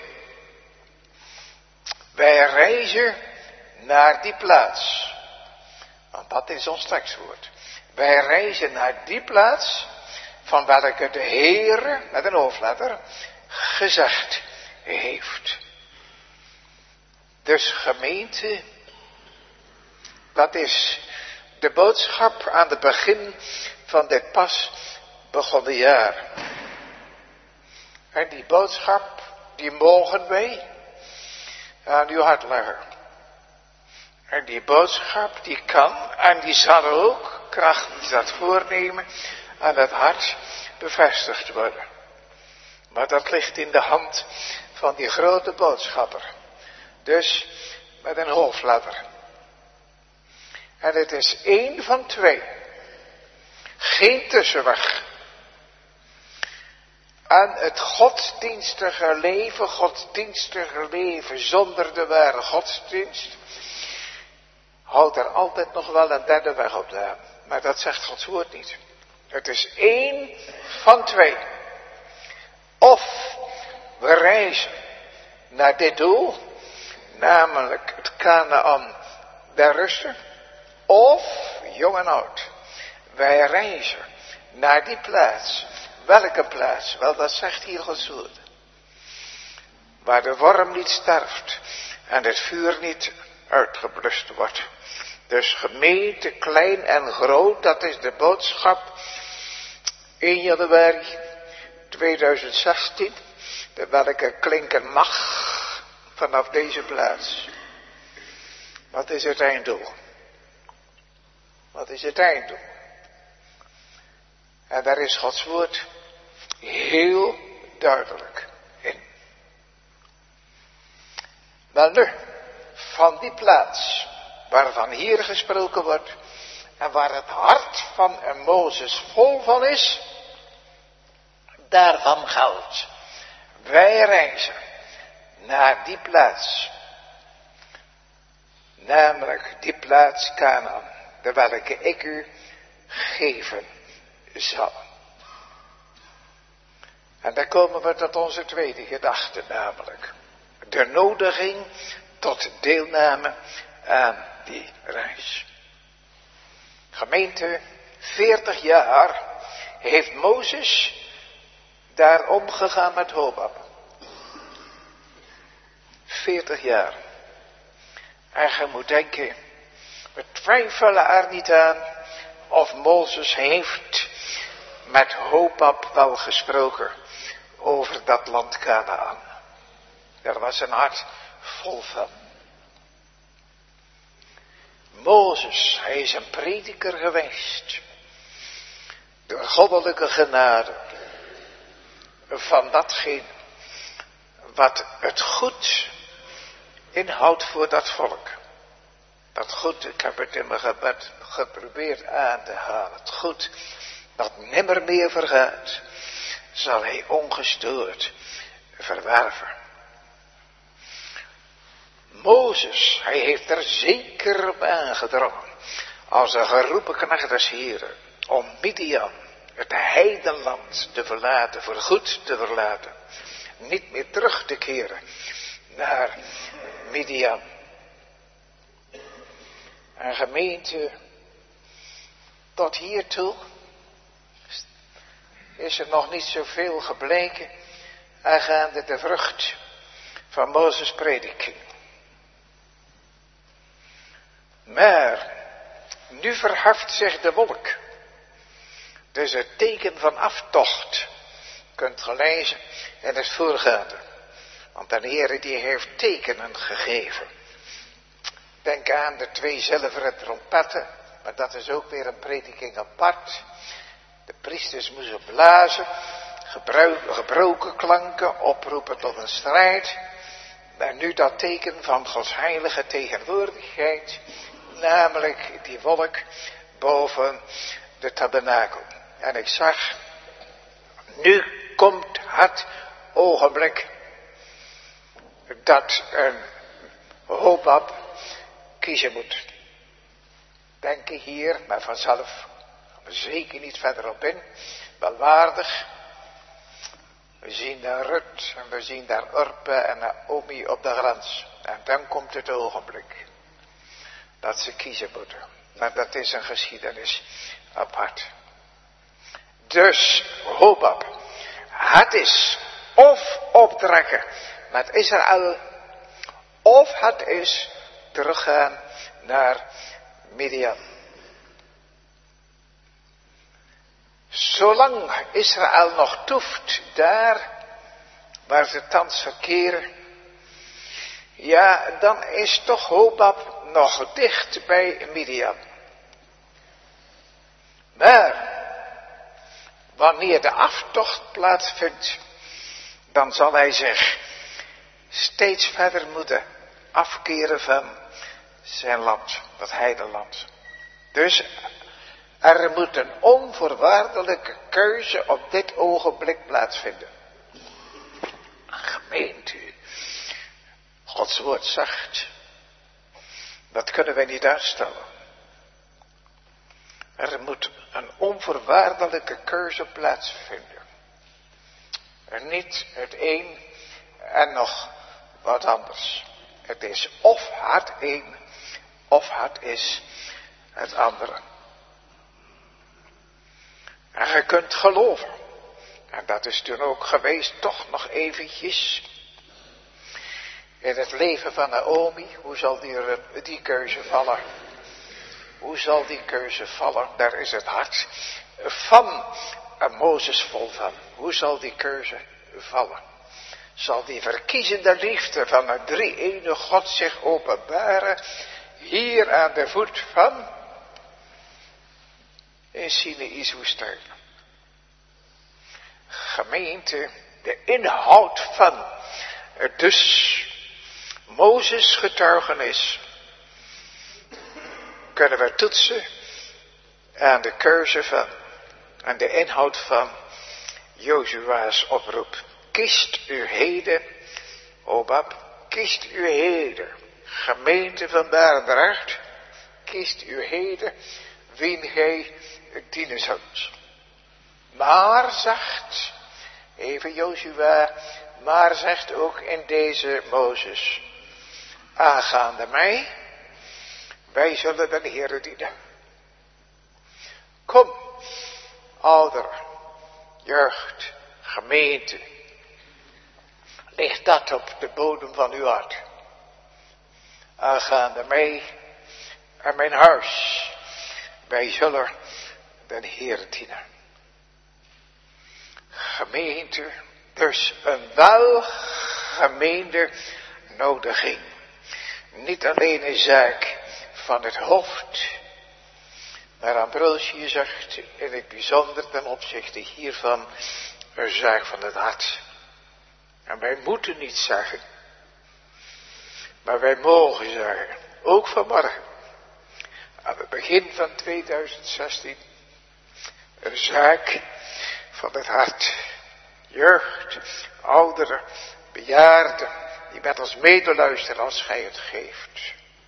Wij reizen naar die plaats. Want dat is ons tekstwoord. Wij reizen naar die plaats van welke de Heere, met een hoofdletter, gezegd heeft. Dus gemeente, dat is de boodschap aan het begin van dit pas begonnen jaar. En die boodschap, die mogen wij aan uw hart leggen. En die boodschap, die kan en die zal ook, krachtens dat voornemen, aan het hart bevestigd worden. Maar dat ligt in de hand van die grote boodschapper. Dus met een hoofdletter. En het is één van twee. Geen tussenweg. En het godsdienstige leven, godsdienstige leven zonder de ware godsdienst, houdt er altijd nog wel een derde weg op de aan. Maar dat zegt Gods woord niet. Het is één van twee. Of we reizen naar dit doel, namelijk het Kanaan der rusten. Of, jong en oud, wij reizen naar die plaats. Welke plaats? Wel, dat zegt hier Gods woord. Waar de worm niet sterft en het vuur niet uitgeblust wordt. Dus gemeente, klein en groot, dat is de boodschap. één januari tweeduizend zestien, de welke klinken mag vanaf deze plaats. Wat is het einddoel? Wat is het einddoel? En daar is Gods woord heel duidelijk in. Wel nu, van die plaats waarvan hier gesproken wordt en waar het hart van een Mozes vol van is, daarvan geldt. Wij reizen naar die plaats, namelijk die plaats Kanaan, de welke ik u geven zal. En daar komen we tot onze tweede gedachte, namelijk de nodiging tot deelname aan die reis. Gemeente, veertig jaar heeft Mozes daar omgegaan met Hobab. veertig jaar. En je moet denken, we twijfelen er niet aan of Mozes heeft met Hobab wel gesproken over dat land Kanaan. Daar was zijn hart vol van. Mozes, hij is een prediker geweest. Door goddelijke genade. Van datgene wat het goed inhoudt voor dat volk. Dat goed, ik heb het in mijn gebed geprobeerd aan te halen. Het goed dat nimmer meer vergaat, zal hij ongestoord verwerven. Mozes, hij heeft er zeker op aangedrongen, als een geroepen knecht des Heren, om Midian, het heidenland, te verlaten, voorgoed te verlaten. Niet meer terug te keren naar Midian. En gemeente, tot hiertoe is er nog niet zoveel gebleken aangaande de vrucht van Mozes' prediking. Maar nu verheft zich de wolk. Dus het teken van aftocht kunt ge lezen in het voorgaande. Want de Heer die heeft tekenen gegeven. Denk aan de twee zilveren trompetten, maar dat is ook weer een prediking apart. De priesters moesten blazen, gebruik, gebroken klanken, oproepen tot een strijd. Maar nu dat teken van Gods heilige tegenwoordigheid, namelijk die wolk boven de tabernakel. En ik zag, nu komt het ogenblik dat een Hobab kiezen moet. Denk ik hier, maar vanzelf zeker niet verder op in. Wel waardig, We zien daar Rut en we zien daar Orpa en Naomi op de grens. En dan komt het ogenblik dat ze kiezen moeten. Maar dat is een geschiedenis apart. Dus Hobab, het is of optrekken met Israël, of het is teruggaan naar Midian. Zolang Israël nog toeft daar waar ze thans verkeren, ja, dan is toch Hobab nog dicht bij Midian. Maar wanneer de aftocht plaatsvindt, dan zal hij zich steeds verder moeten afkeren van zijn land, dat heideland. Dus er moet een onvoorwaardelijke keuze op dit ogenblik plaatsvinden. Gemeente, Gods woord zegt, dat kunnen wij niet uitstellen. Er moet een onvoorwaardelijke keuze plaatsvinden. Er niet het een en nog wat anders. Het is of het een, of het is het andere. En je kunt geloven. En dat is toen ook geweest, toch nog eventjes. In het leven van Naomi, hoe zal die, die keuze vallen? Hoe zal die keuze vallen? Daar is het hart van Mozes vol van. Hoe zal die keuze vallen? Zal die verkiezende liefde van een drie-ene God zich openbaren hier aan de voet van in Sinaï's woestijn? Gemeente, de inhoud van dus Mozes getuigenis kunnen we toetsen aan de keuze van, aan de inhoud van Jozua's oproep. Kiest u heden, Hobab, kiest u heden, gemeente van Barendrecht, kiest u heden, wien gij dienen zult. Maar zegt, even Jozua, maar zegt ook in deze Mozes, aangaande mij, wij zullen de Heere dienen. Kom, ouderen, jeugd, gemeente, ligt dat op de bodem van uw hart. Aangaande mij en mijn huis, wij zullen de Heere dienen. Gemeente, dus een welgemeende nodiging. Niet alleen een zaak van het hoofd, maar Ambrosius zegt in het bijzonder ten opzichte hiervan een zaak van het hart. En wij moeten niet zeggen, maar wij mogen zeggen, ook vanmorgen, aan het begin van tweeduizend zestien, een zaak van het hart. Jeugd, ouderen, bejaarden, die met ons medeluisteren als gij het geeft.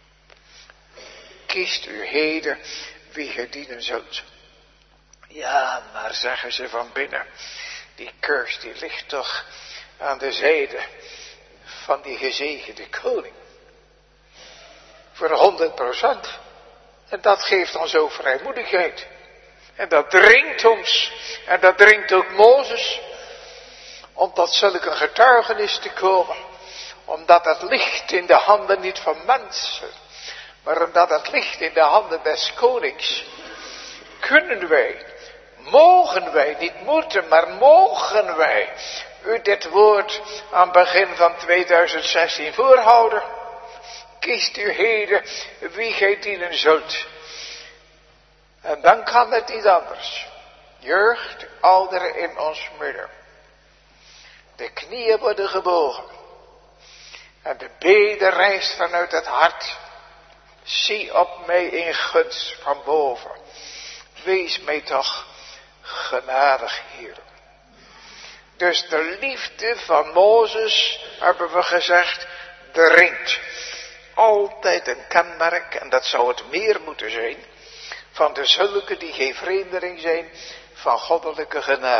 Kiest u heden wie gij dienen zult. Ja, maar zeggen ze van binnen, die keus die ligt toch aan de zijde van die gezegende koning. Voor honderd procent. En dat geeft ons ook vrijmoedigheid. En dat dringt ons. En dat dringt ook Mozes. Om tot zulke getuigenis te komen. Omdat het ligt in de handen niet van mensen. Maar omdat het ligt in de handen des konings. Kunnen wij. Mogen wij. Niet moeten, maar mogen wij. U dit woord aan het begin van tweeduizend zestien voorhouden. Kiest u heden wie gij dienen zult. En dan kan het niet anders. Jeugd, ouderen in ons midden. De knieën worden gebogen. En de bede rijst vanuit het hart. Zie op mij in gunst van boven. Wees mij toch genadig, Heer. Dus de liefde van Mozes, hebben we gezegd, dringt. Altijd een kenmerk, en dat zou het meer moeten zijn, van de zulke die geen vreemdeling zijn van goddelijke genade.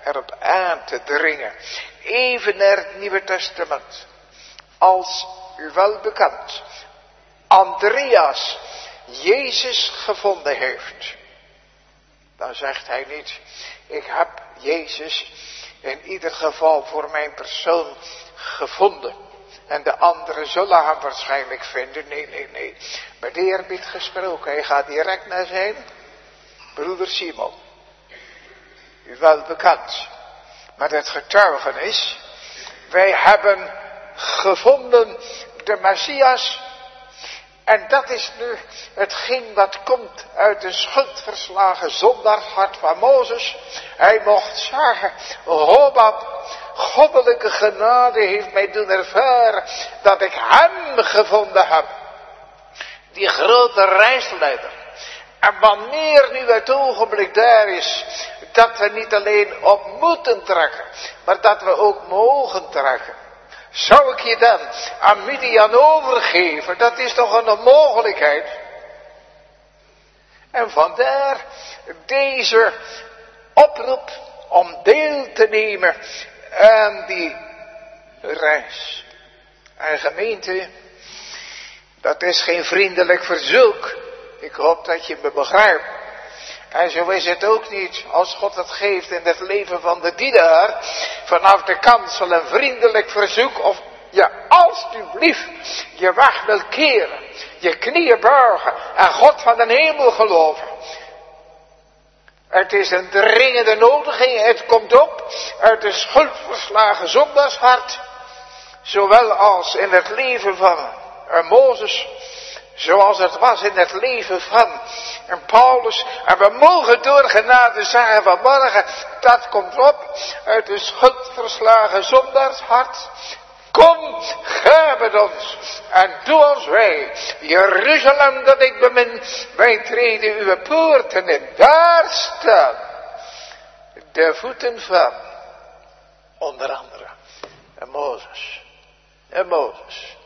erop aan te dringen. Even naar het Nieuwe Testament. Als u wel bekend, Andreas Jezus gevonden heeft. Dan zegt hij niet, ik heb Jezus in ieder geval voor mijn persoon gevonden. En de anderen zullen hem waarschijnlijk vinden. Nee, nee, nee. Met eerbied gesproken. Hij gaat direct naar zijn broeder Simon. U wel bekend. Maar het getuigenis. Wij hebben gevonden de Messias. En dat is nu hetgeen wat komt uit de schuldverslagen zondagshart van Mozes. Hij mocht zeggen, Hobab, goddelijke genade heeft mij doen ervaren dat ik hem gevonden heb. Die grote reisleider. En wanneer nu het ogenblik daar is, dat we niet alleen op moeten trekken, maar dat we ook mogen trekken. Zou ik je dan aan Midian overgeven? Dat is toch een onmogelijkheid. En vandaar deze oproep om deel te nemen aan die reis. En gemeente, dat is geen vriendelijk verzoek. Ik hoop dat je me begrijpt. En zo is het ook niet als God het geeft in het leven van de dienaar. Vanaf de kansel een vriendelijk verzoek of je alstublieft je weg wil keren. Je knieën buigen en God van de hemel geloven. Het is een dringende nodiging. Het komt op uit de schuldverslagen zondagshart. Zowel als in het leven van Mozes. Zoals het was in het leven van Paulus. En we mogen door genade zeggen vanmorgen. Dat komt op uit de schuldverslagen zondagshart. Kom, ga met ons en doe ons wij. Jeruzalem dat ik bemin, wij treden uw poorten in. Daar staan de voeten van, onder andere, en Mozes. En Mozes.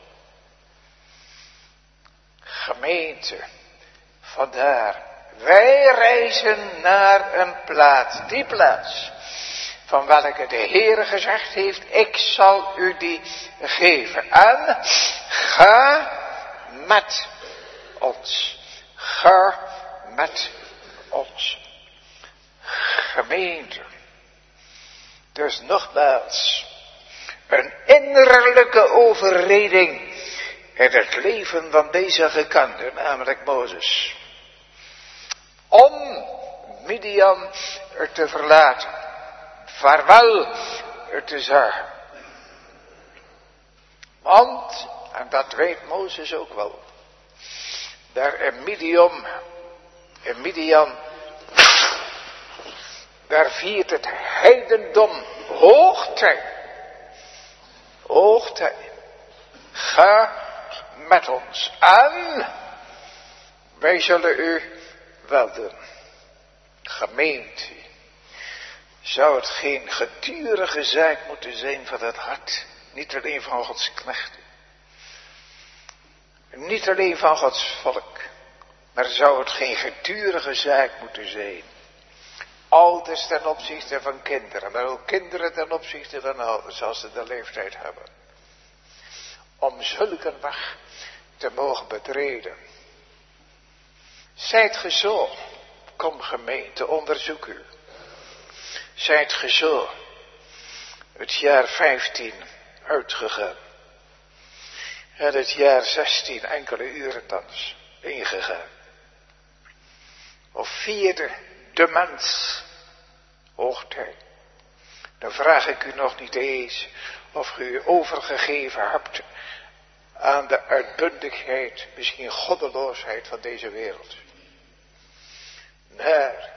Gemeente, vandaar, wij reizen naar een plaats, die plaats, van welke de Heer gezegd heeft, ik zal u die geven. En ga met ons. Ga met ons. Gemeente. Dus nogmaals, een innerlijke overreding in het leven van deze gekende, namelijk Mozes. Om Midian te verlaten. Vaarwel te zeggen. Want, en dat weet Mozes ook wel, daar in Midian, in Midian, daar viert het heidendom hoogtij. Hoogtij. Ga met ons en wij zullen u wel doen. Gemeente. Zou het geen gedurige zaak moeten zijn van het hart? Niet alleen van Gods knechten. Niet alleen van Gods volk. Maar zou het geen gedurige zaak moeten zijn? Ouders ten opzichte van kinderen. Maar ook kinderen ten opzichte van ouders. Als ze de leeftijd hebben. Om zulke weg te mogen betreden. Zijt ge zo. Kom gemeente, onderzoek u. Zijt ge zo het jaar vijftien uitgegaan. En het jaar zestien enkele uren thans ingegaan. Of vierde de mens hoogtij. Dan vraag ik u nog niet eens of u u overgegeven hebt aan de uitbundigheid, misschien goddeloosheid van deze wereld. Maar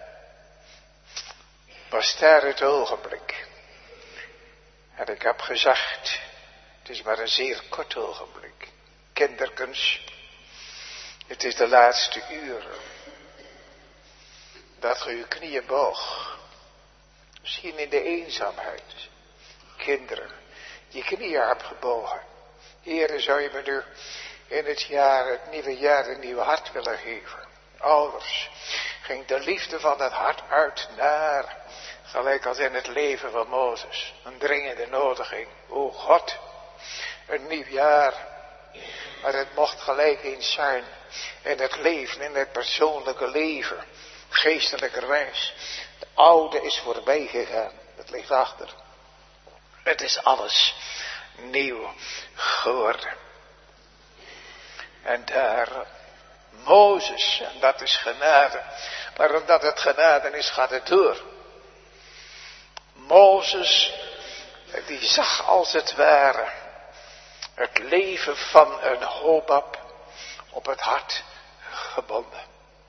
was daar het ogenblik. En ik heb gezegd, het is maar een zeer kort ogenblik. Kinderkens, het is de laatste uren. Dat ge uw knieën boog. Misschien in de eenzaamheid. Kinderen, je knieën hebt gebogen. Heere, zou je me nu in het jaar, het nieuwe jaar, een nieuw hart willen geven. Ouders, ging de liefde van het hart uit naar Gelijk als in het leven van Mozes. Een dringende nodiging. O God, een nieuw jaar. Maar het mocht gelijk eens zijn. In het leven, in het persoonlijke leven. Geestelijke reis. De oude is voorbij gegaan. Het ligt achter. Het is alles nieuw geworden. En daar Mozes, en dat is genade. Maar omdat het genade is, gaat het door. Mozes, die zag als het ware het leven van een Hobab op het hart gebonden.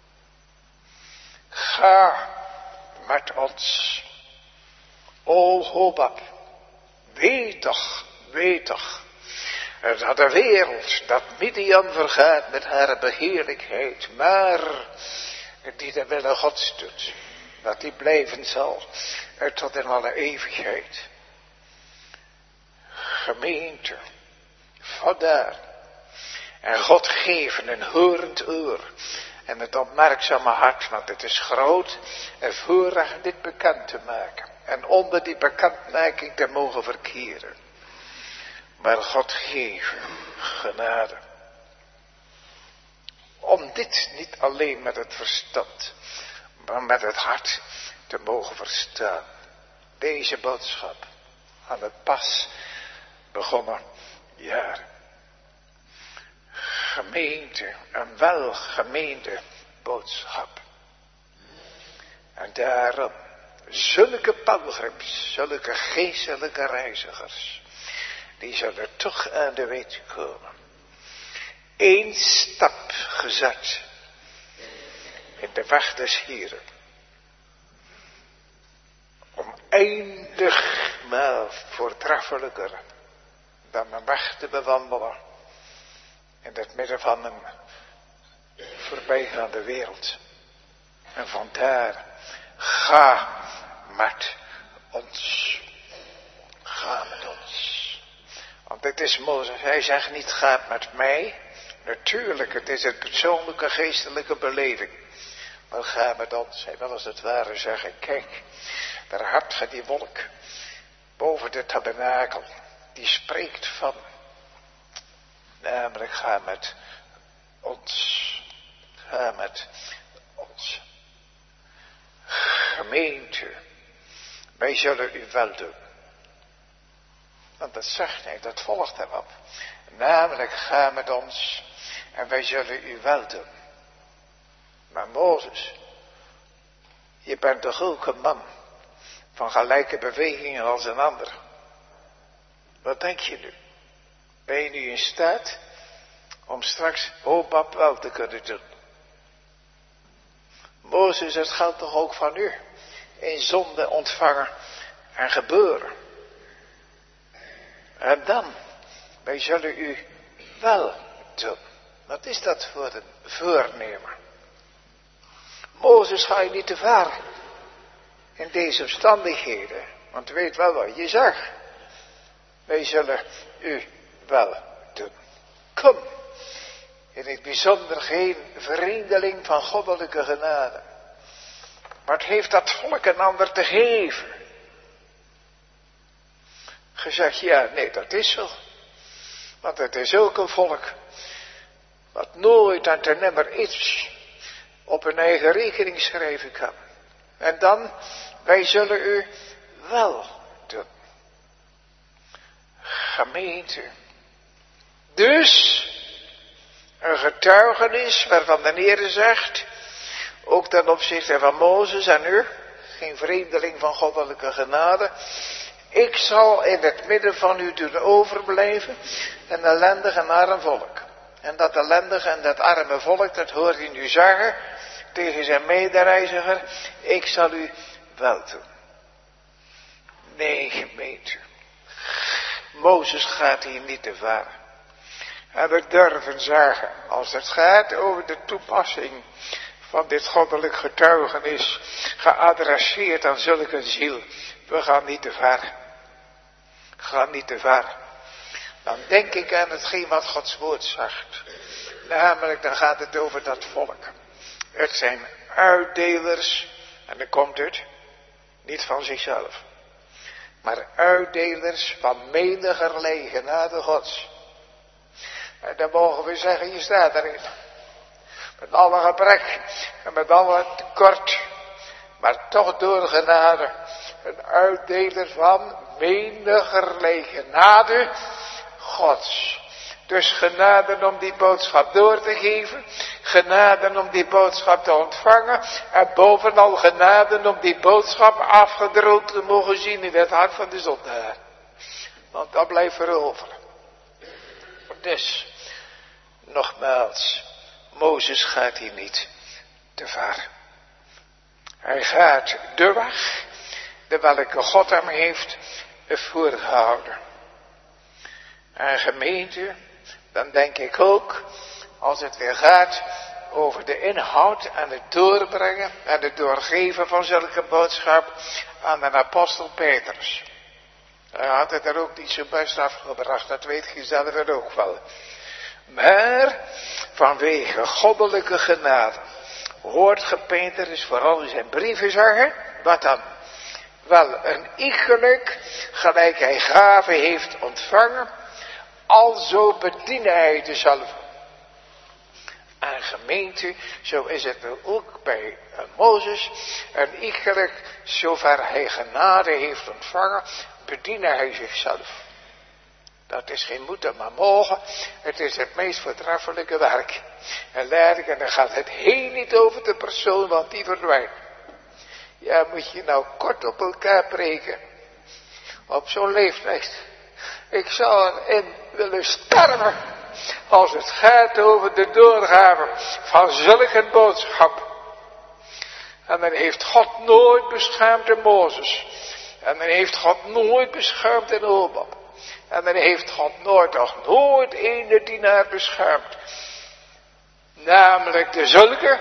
Ga met ons, o Hobab, weet toch, weet toch, dat de wereld, dat Midian vergaat met haar beheerlijkheid, maar die de wille Gods doet, dat die blijven zal, er tot in alle eeuwigheid. Gemeente, vandaar, en God geven een horend oor, en het opmerkzame hart, want het is groot, en voorrecht dit bekend te maken, en onder die bekendmaking te mogen verkeren. Maar God geven genade. Om dit niet alleen met het verstand, maar met het hart te mogen verstaan. Deze boodschap aan het pas begonnen jaar. Gemeente, een welgemeende boodschap. En daarom zulke pelgrims, zulke geestelijke reizigers, die zullen toch aan de weet komen. Eén stap gezet in de weg des Heren. Om eindigmaal voortreffelijker dan een weg te bewandelen in het midden van een voorbijgaande wereld. En vandaar, ga met ons. Ga met ons. Want dit is Mozes, hij zegt niet ga met mij. Natuurlijk, het is het persoonlijke geestelijke beleving. Maar ga met ons. Hij wil als het ware zeggen, kijk, daar hebt ge die wolk boven de tabernakel. Die spreekt van, namelijk ga met ons. Ga met ons. Gemeente, wij zullen u wel doen. Want dat zegt hij, dat volgt erop. Namelijk, ga met ons en wij zullen u wel doen. Maar Mozes, je bent toch ook een man van gelijke bewegingen als een ander. Wat denk je nu? Ben je nu in staat om straks Hobab wel te kunnen doen? Mozes, het geldt toch ook van u. In zonde ontvangen en gebeuren. En dan, wij zullen u wel doen. Wat is dat voor een voornemen? Mozes, ga je niet te ver in deze omstandigheden. Want weet wel wat je zegt. Wij zullen u wel doen. Kom, in het bijzonder geen vreemdeling van goddelijke genade. Wat heeft dat volk een ander te geven? Gezegd, ja, nee, dat is zo. Want het is ook een volk wat nooit en ten nimmer iets op een eigen rekening schrijven kan. En dan, wij zullen u wel doen. Gemeente. Dus, een getuigenis waarvan de Heer zegt, ook ten opzichte van Mozes en u, geen vreemdeling van goddelijke genade, ik zal in het midden van u doen overblijven een ellendig en arm volk. En dat ellendige en dat arme volk, dat hoort hij nu zeggen tegen zijn medereiziger, ik zal u wel doen. Nee, gemeente. Mozes gaat hier niet te ver. En we durven zeggen, als het gaat over de toepassing van dit goddelijk getuigenis, geadresseerd aan zulke ziel, we gaan niet te ver. Ga niet te ver. Dan denk ik aan hetgeen wat Gods woord zegt. Namelijk, dan gaat het over dat volk. Het zijn uitdelers, en dan komt het, Niet van zichzelf. Maar uitdelers van menigerlei genade Gods. En dan mogen we zeggen, je staat erin. Met alle gebrek en met alle tekort. Maar toch door genade. Een uitdeler van menigerlei genade Gods. Dus genade om die boodschap door te geven. Genade om die boodschap te ontvangen. En bovenal genade om die boodschap afgedroogd te mogen zien in het hart van de zondaar. Want dat blijft veroveren. Dus, nogmaals, Mozes gaat hier niet te ver. Hij gaat de weg, de welke God hem heeft voorgehouden. En gemeente, dan denk ik ook, als het weer gaat over de inhoud en het doorbrengen en het doorgeven van zulke boodschap aan de apostel Petrus. Hij had het er ook niet zo best afgebracht, dat weet je zelf ook wel. Maar vanwege goddelijke genade hoort ge Petrus vooral in zijn brieven zeggen, wat dan? Wel, een iegelijk, gelijk hij gave heeft ontvangen, alzo bedienen hij dezelfde. En gemeente, zo is het ook bij Mozes, een iegelijk, zover hij genade heeft ontvangen, bedienen hij zichzelf. Dat is geen moeten, maar mogen. Het is het meest voortreffelijke werk. En leidelijk, en dan gaat het heel niet over de persoon, want die verdwijnt. Ja, moet je nou kort op elkaar preken. Op zo'n leeftijd. Ik zou erin willen sterven. Als het gaat over de doorgave van zulke boodschap. En dan heeft God nooit beschermd in Mozes. En dan heeft God nooit beschermd in Hobab. En dan heeft God nooit, nog nooit ene dienaar beschermd. Namelijk de zulke.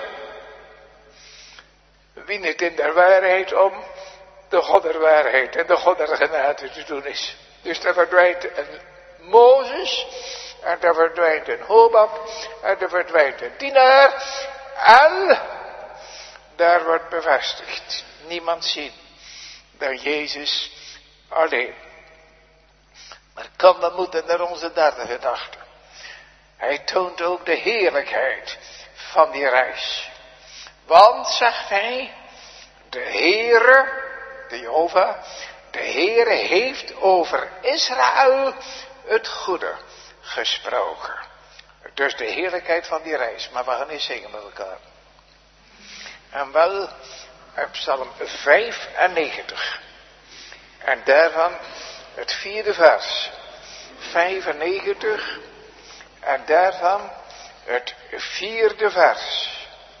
Wie het in de waarheid om de God der waarheid en de God der genade te doen is. Dus daar verdwijnt een Mozes. En daar verdwijnt een Hobab. En daar verdwijnt een dienaar. En daar wordt bevestigd. Niemand zien dan Jezus alleen. Maar kan dan moeten naar onze derde gedachte. Hij toont ook de heerlijkheid van die reis. Want, zegt hij, de Heere, de Jehovah, de Heere heeft over Israël het goede gesproken. Dus de heerlijkheid van die reis. Maar we gaan eens zingen met elkaar. En wel uit Psalm vijfennegentig. En daarvan het vierde vers. vijfennegentig. En daarvan het vierde vers.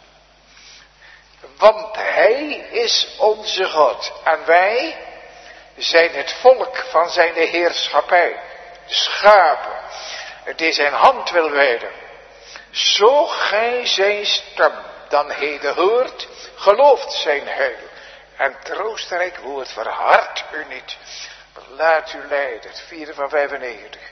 Want hij is onze God. En wij zijn het volk van zijn heerschappij. Schapen. Die zijn hand wil wijden. Zo gij zijn stem dan heden hoort, gelooft zijn heil. En troostrijk woord verhardt u niet. Laat u leiden. Het vierde van vijfennegentig.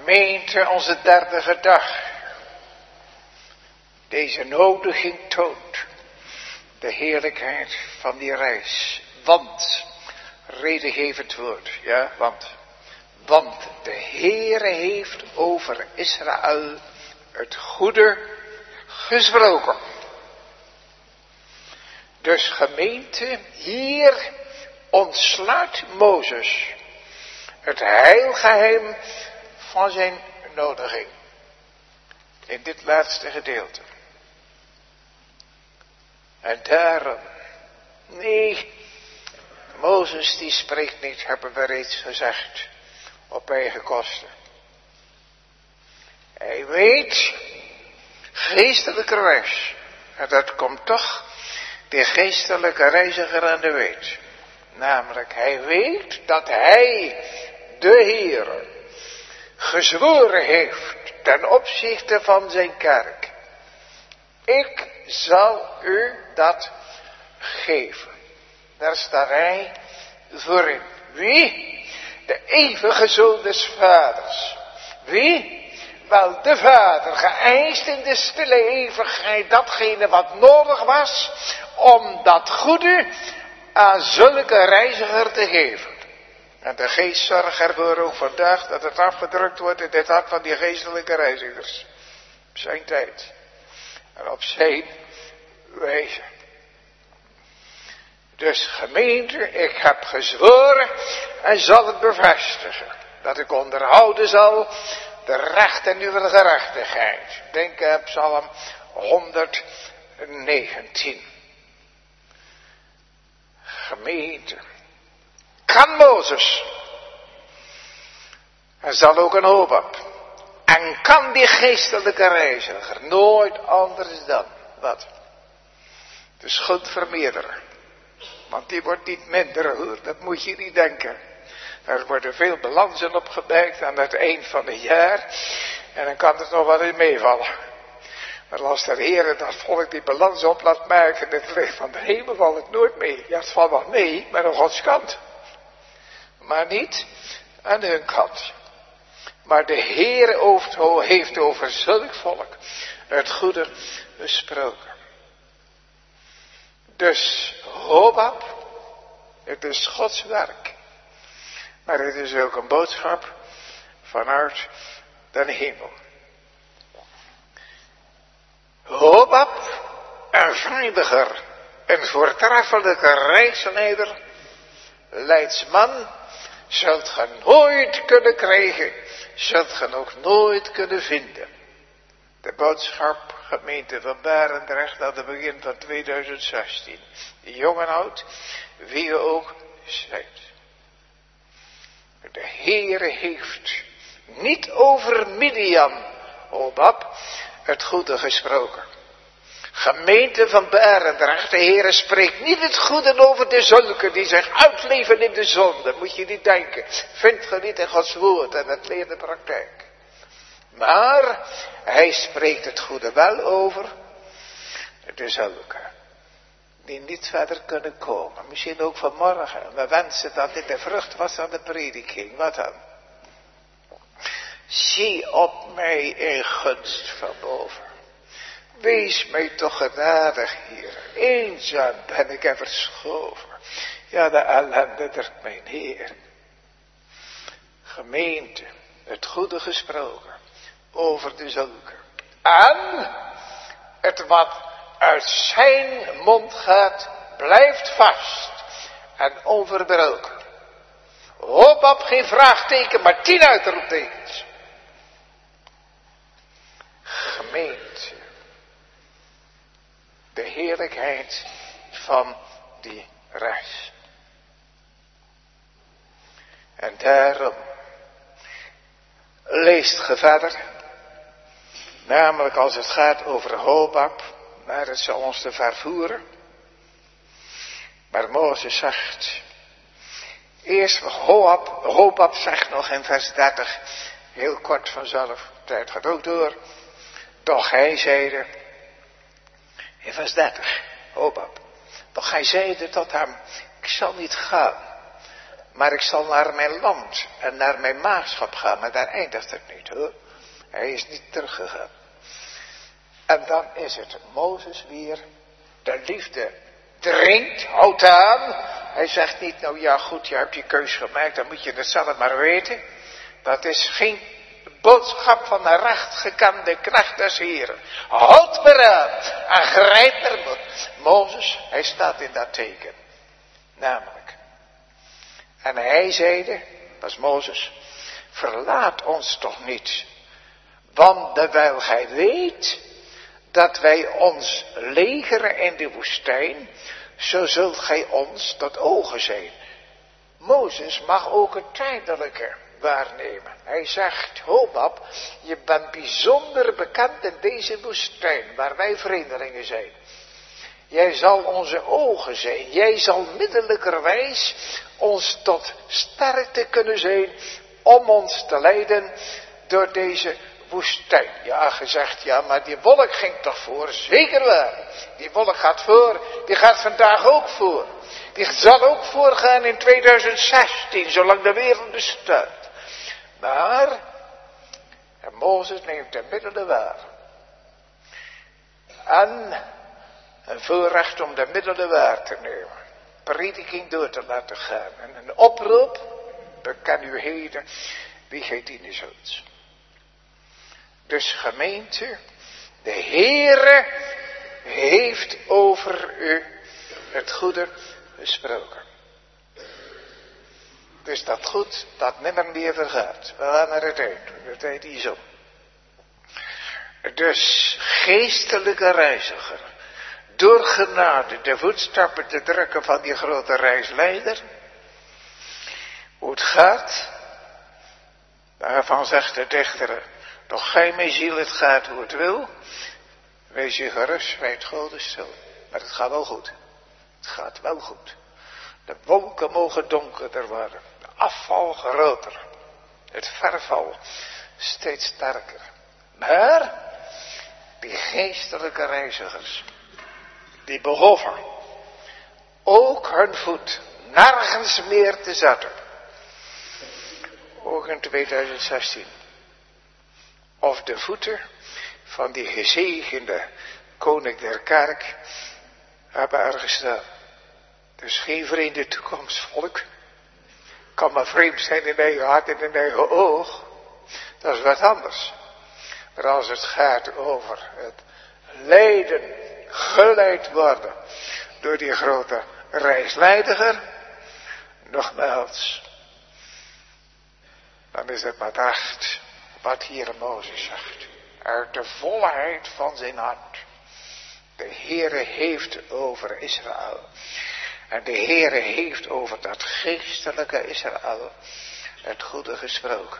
Gemeente, onze derde gedachte. Deze nodiging toont de heerlijkheid van die reis. Want, redengevend woord, ja, want. Want de Heere heeft over Israël het goede gesproken. Dus gemeente, hier ontsluit Mozes het heilgeheim van zijn nodiging. In dit laatste gedeelte. En daarom, nee, Mozes die spreekt niet, hebben we reeds gezegd, op eigen kosten. Hij weet, geestelijke reis, en dat komt toch de geestelijke reiziger aan de weet. Namelijk, hij weet dat hij, de Heer, gezworen heeft ten opzichte van zijn kerk. Ik zal u dat geven. Daar staat hij voorin. Wie? De eeuwige Zoon des Vaders. Wie? Wel, de Vader, geëist in de stille eeuwigheid datgene wat nodig was om dat goede aan zulke reiziger te geven. En de geest zorgt ervoor ook vandaag dat het afgedrukt wordt in dit hart van die geestelijke reizigers. Op zijn tijd. En op zijn wijze. Dus gemeente, ik heb gezworen en zal het bevestigen. Dat ik onderhouden zal de recht en uw gerechtigheid. Denk aan Psalm honderdnegentien. Gemeente. Kan Mozes. Er zal ook een hoop op. En kan die geestelijke reiziger nooit anders dan. Wat? De schuld vermeerderen. Want die wordt niet minder hoor. Dat moet je niet denken. Er worden veel balansen opgebouwd aan het eind van het jaar. En dan kan er nog wat in meevallen. Maar als de Heer dat volk die balans op laat maken in het licht van de hemel, valt het nooit mee. Ja, het valt wel mee, maar aan Gods kant. Maar niet aan hun kant. Maar de Heer heeft over zulk volk het goede gesproken. Dus Hobab, het is Gods werk. Maar het is ook een boodschap vanuit de hemel. Hobab, een veiliger, een voortreffelijke reisleider, leidsman, zult ge nooit kunnen krijgen, zult ge ook nooit kunnen vinden. De boodschap, gemeente van Barendrecht, aan het begin van tweeduizend zestien. Jong en oud, wie u ook zijt. De Heere heeft niet over Midian, Hobab, het goede gesproken. Gemeente van Barendrecht, de Heere spreekt niet het goede over de zulken die zich uitleven in de zonde. Moet je niet denken. Vindt ge niet in Gods woord en het leert de praktijk. Maar hij spreekt het goede wel over de zulken. Die niet verder kunnen komen. Misschien ook vanmorgen. We wensen dat dit de vrucht was aan de prediking. Wat dan? Zie op mij in gunst van boven. Wees mij toch genadig, Heer. Eenzaam ben ik en verschoven. Ja, de ellende drukt mij neer. Gemeente, het goede gesproken over de zulken. En het wat uit zijn mond gaat, blijft vast en onverbroken. Hoop op geen vraagteken, maar tien uitroeptekens. Gemeente. De heerlijkheid van die reis. En daarom leest ge verder. Namelijk als het gaat over Hobab. Maar het zal ons te ver voeren. Maar Mozes zegt. Eerst Hobab, Hobab zegt nog in vers dertig. Heel kort vanzelf. Tijd gaat ook door. Doch hij zeide. In vers dertig. Hobab. Doch hij zeide tot hem. Ik zal niet gaan. Maar ik zal naar mijn land en naar mijn maagschap gaan. Maar daar eindigt het niet hoor. Hij is niet teruggegaan. En dan is het Mozes weer. De liefde dringt, houdt aan. Hij zegt niet, nou ja goed, je hebt je keus gemaakt, dan moet je het zelf maar weten. Dat is geen boodschap van een rechtgekende kracht des Heren. Houd beraad en grijp er moed. Mozes, hij staat in dat teken. Namelijk. En hij zeide, dat is Mozes, verlaat ons toch niet. Want terwijl gij weet dat wij ons legeren in de woestijn, zo zult gij ons tot ogen zijn. Mozes mag ook het tijdelijke waarnemen. Hij zegt, Hobab, je bent bijzonder bekend in deze woestijn, waar wij vreemdelingen zijn. Jij zal onze ogen zijn. Jij zal middelijkerwijs ons tot sterkte kunnen zijn om ons te leiden door deze woestijn. Ja, gezegd, ja, maar die wolk ging toch voor? Zeker waar. Die wolk gaat voor. Die gaat vandaag ook voor. Die zal ook voorgaan in tweeduizend zestien, zolang de wereld bestaat. Maar, en Mozes neemt de middelen waar. En een voorrecht om de middelen waar te nemen. Prediking door te laten gaan. En een oproep, beken u heden wie gij dienen zult. Dus gemeente, de Heere heeft over u het goede gesproken. Dus dat goed, dat nimmer meer vergaat. We gaan naar het eind, de tijd is om. Dus geestelijke reiziger, door genade de voetstappen te drukken van die grote reisleider. Hoe het gaat, daarvan zegt de dichter, doch gij mijn ziel, het gaat hoe het wil. Wees je gerust, wijd God stil. Maar het gaat wel goed. Het gaat wel goed. De wolken mogen donkerder worden. De afval groter. Het verval steeds sterker. Maar die geestelijke reizigers, die behoeven ook hun voet nergens meer te zetten. Ook in tweeduizend zestien. Of de voeten van die gezegende koning der kerk hebben er gestaan. Dus geen vreemde toekomstvolk. Kan maar vreemd zijn in eigen hart en in eigen oog. Dat is wat anders. Maar als het gaat over het lijden, geleid worden door die grote reisleider, nogmaals, dan is het maar echt wat hier Mozes zegt. Uit de volheid van zijn hart. De Heere heeft over Israël. En de Heere heeft over dat geestelijke Israël het goede gesproken.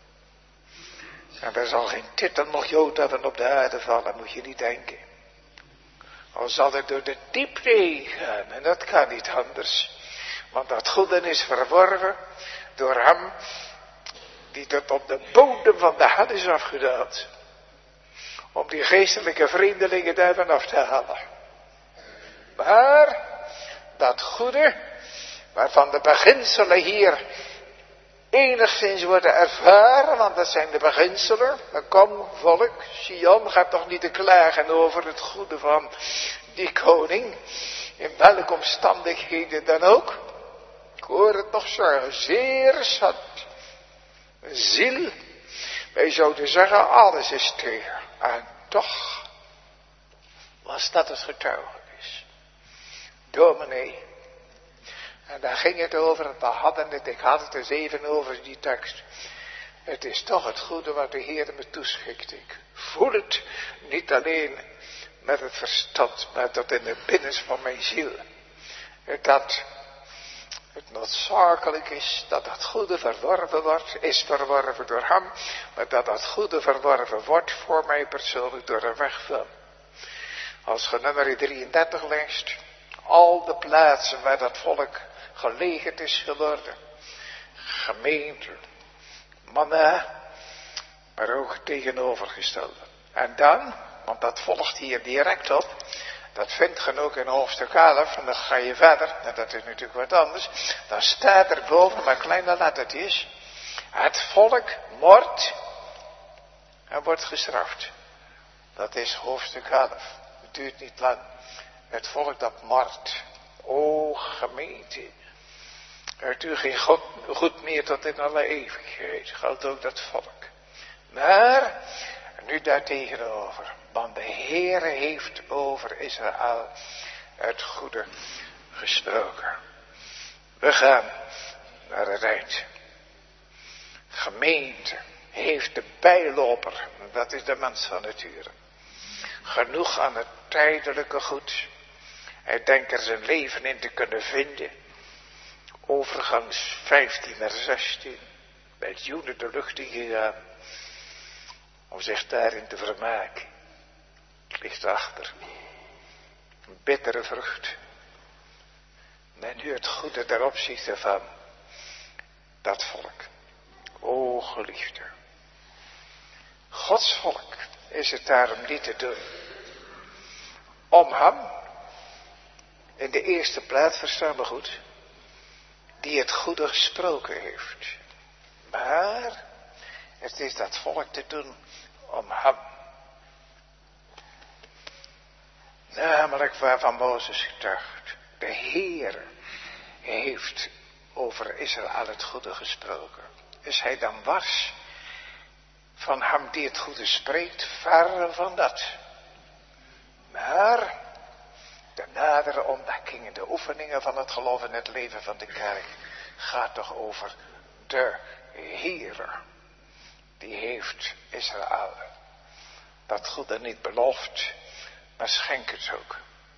En er zal geen titel nog jood hebben op de aarde vallen, moet je niet denken. Al zal het door de diepte heen gaan, en dat kan niet anders. Want dat goede is verworven door hem die tot op de bodem van de hel is afgedaald. Om die geestelijke vreemdelingen daar vanaf te halen. Maar dat goede, waarvan de beginselen hier enigszins worden ervaren, want dat zijn de beginselen. Maar kom volk, Sion gaat toch niet te klagen over het goede van die koning. In welke omstandigheden dan ook. Ik hoor het nog zeggen, zeer zat. Ziel, wij zouden zeggen, alles is tegen. En toch was dat het getuigenis. Dominee. En daar ging het over, we hadden het, ik had het eens even over die tekst. Het is toch het goede wat de Heer me toeschikt. Ik voel het niet alleen met het verstand, maar dat in het binnenste van mijn ziel. Dat het noodzakelijk is dat dat goede verworven wordt, is verworven door hem, maar dat dat goede verworven wordt voor mij persoonlijk door de weg van. Als je nummer drieëndertig leest, al de plaatsen waar dat volk gelegerd is geworden, gemeente, mannen, maar ook tegenovergestelde. En dan, want dat volgt hier direct op, dat vindt je ook in hoofdstuk elf, en dan ga je verder, en dat is natuurlijk wat anders. Dan staat er boven met kleine lettertjes, het volk moordt en wordt gestraft. Dat is hoofdstuk elf. Het duurt niet lang. Het volk dat moordt. O gemeente. Er duurt geen God, goed meer tot in alle eeuwigheid. Geldt ook dat volk. Maar, nu daartegenover. Want de Heere heeft over Israël het goede gesproken. We gaan naar het eind. Gemeente heeft de bijloper, dat is de mens van nature, genoeg aan het tijdelijke goed. Hij denkt er zijn leven in te kunnen vinden. Overgangs vijftien naar zestien. Bij het Joene de lucht ingegaan. Om zich daarin te vermaken. Het ligt achter. Een bittere vrucht. Men nu het goede ten opzichte van dat volk. O geliefde. Gods volk is het daarom niet te doen. Om hem, in de eerste plaats, verstaan we goed, die het goede gesproken heeft. Maar het is dat volk te doen om hem. Namelijk waarvan Mozes getuigt. De Heer heeft over Israël het goede gesproken. Is hij dan wars van hem die het goede spreekt? Verre van dat. Maar de nadere ontdekkingen, de oefeningen van het geloof in het leven van de kerk gaat toch over de Heer. Die heeft Israël dat goede niet beloofd, maar schenk het ook.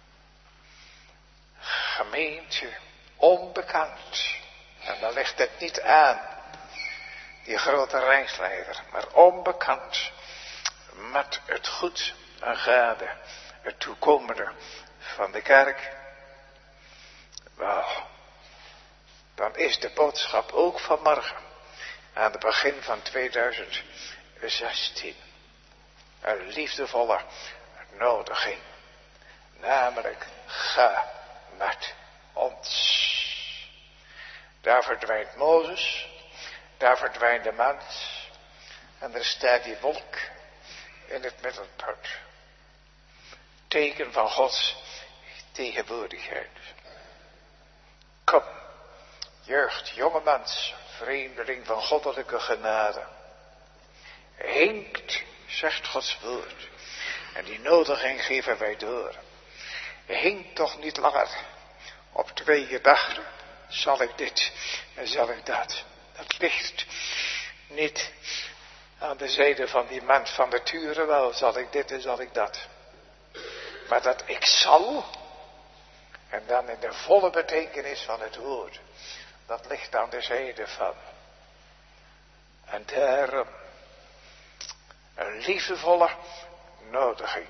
Gemeente, onbekend. En dan ligt het niet aan die grote reisleider, maar onbekend met het goed aangaande, het toekomende van de kerk. Wel, dan is de boodschap ook vanmorgen, aan het begin van tweeduizend zestien, een liefdevolle nodiging. Namelijk, ga met ons. Daar verdwijnt Mozes, daar verdwijnt de mens, en er staat die wolk in het middelpunt. Teken van Gods tegenwoordigheid. Kom, jeugd, jonge mens, vreemdeling van goddelijke genade. Hinkt, zegt Gods woord, en die nodiging geven wij door. Hink toch niet langer op twee gedachten. Zal ik dit en zal ik dat. Dat ligt niet aan de zijde van die mens van nature wel. Zal ik dit en zal ik dat. Maar dat ik zal, en dan in de volle betekenis van het woord, dat ligt aan de zijde van. En daarom een liefdevolle nodiging.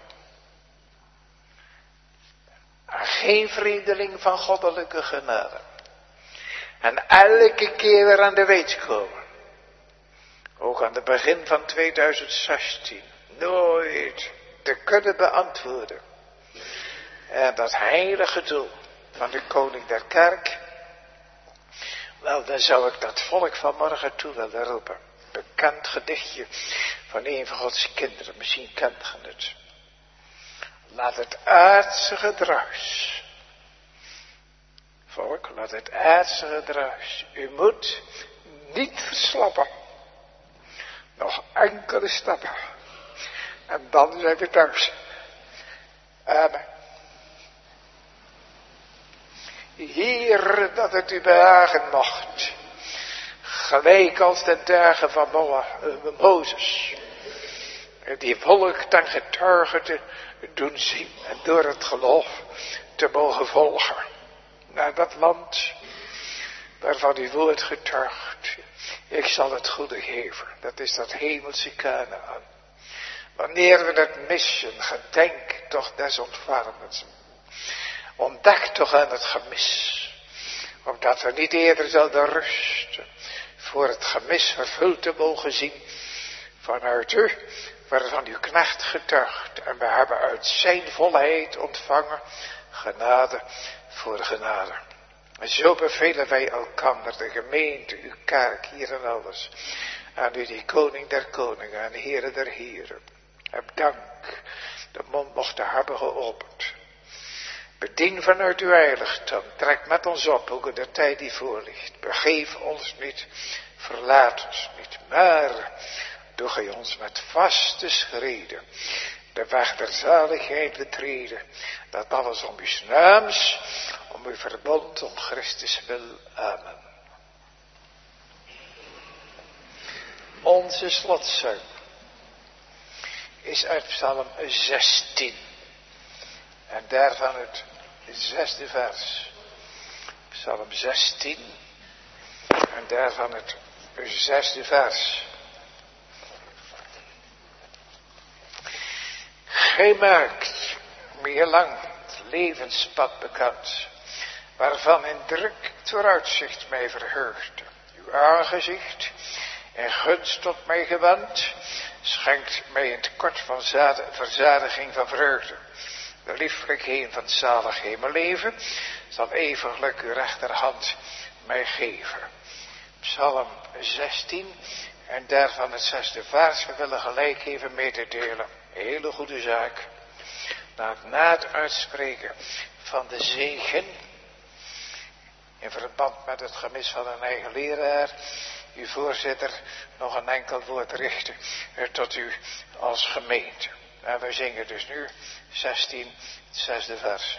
Aan geen vreemdeling van goddelijke genade. En elke keer weer aan de weet komen. Ook aan het begin van tweeduizend zestien. Nooit te kunnen beantwoorden. En dat heilige doel van de koning der kerk. Wel, dan zou ik dat volk van morgen toe willen roepen. Bekend gedichtje van een van Gods kinderen. Misschien kent je het. Laat het aardse gedruis. Volk, laat het aardse gedruis. U moet niet verslappen. Nog enkele stappen. En dan zijn we thuis. Amen. Heer, dat het u behagen mocht. Gelijk als de dagen van Mozes. Die volk ten getuige te doen zien. En door het geloof te mogen volgen. Naar dat land waarvan uw woord getuigt. Ik zal het goede geven. Dat is dat hemelse Kanaan. Wanneer we het missen, gedenk toch des ontvarmens. Ontdek toch aan het gemis. Opdat we niet eerder zouden rusten. Voor het gemis vervuld te mogen zien. Vanuit u, waarvan uw knecht getuigt. En we hebben uit zijn volheid ontvangen genade voor genade. En zo bevelen wij elkander, de gemeente, uw kerk hier en alles. Aan u die koning der koningen en heren der heren. Heb dank, de mond mochten hebben geopend. Bedien vanuit uw heiligdom, trek met ons op, ook in de tijd die voor ligt. Begeef ons niet, verlaat ons niet, maar doe gij ons met vaste schreden de weg der zaligheid betreden, dat alles om uw naams, om uw verbond, om Christus wil. Amen. Onze slotzang is uit Psalm zestien. En daarvan het zesde vers. Psalm zestien. En daarvan het zesde vers. Gij maakt meer lang het levenspad bekend, waarvan in druk vooruitzicht mij verheugt. Uw aangezicht en gunst tot mij gewend, schenkt mij in het kort van zade, verzadiging van vreugde. De lieflijkheden van het zalig hemelleven zal eeuwiglijk uw rechterhand mij geven. Psalm zestien en daarvan het zesde vers. We willen gelijk even mee te delen. Een hele goede zaak. Na het, na het uitspreken van de zegen, in verband met het gemis van een eigen leraar, uw voorzitter nog een enkel woord richten tot u als gemeente. En we zingen dus nu zestien, het zesde vers.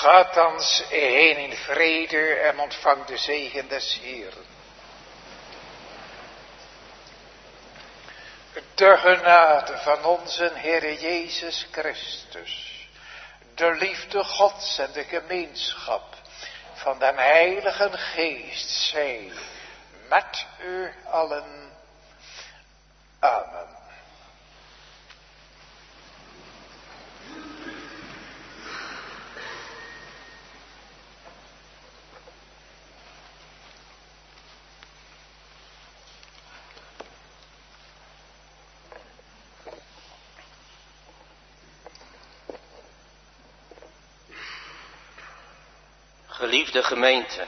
Gaat thans heen in vrede en ontvang de zegen des Heeren. De genade van onze Heer Jezus Christus, de liefde Gods en de gemeenschap van den Heilige Geest zij met u allen. Amen. Geliefde gemeente,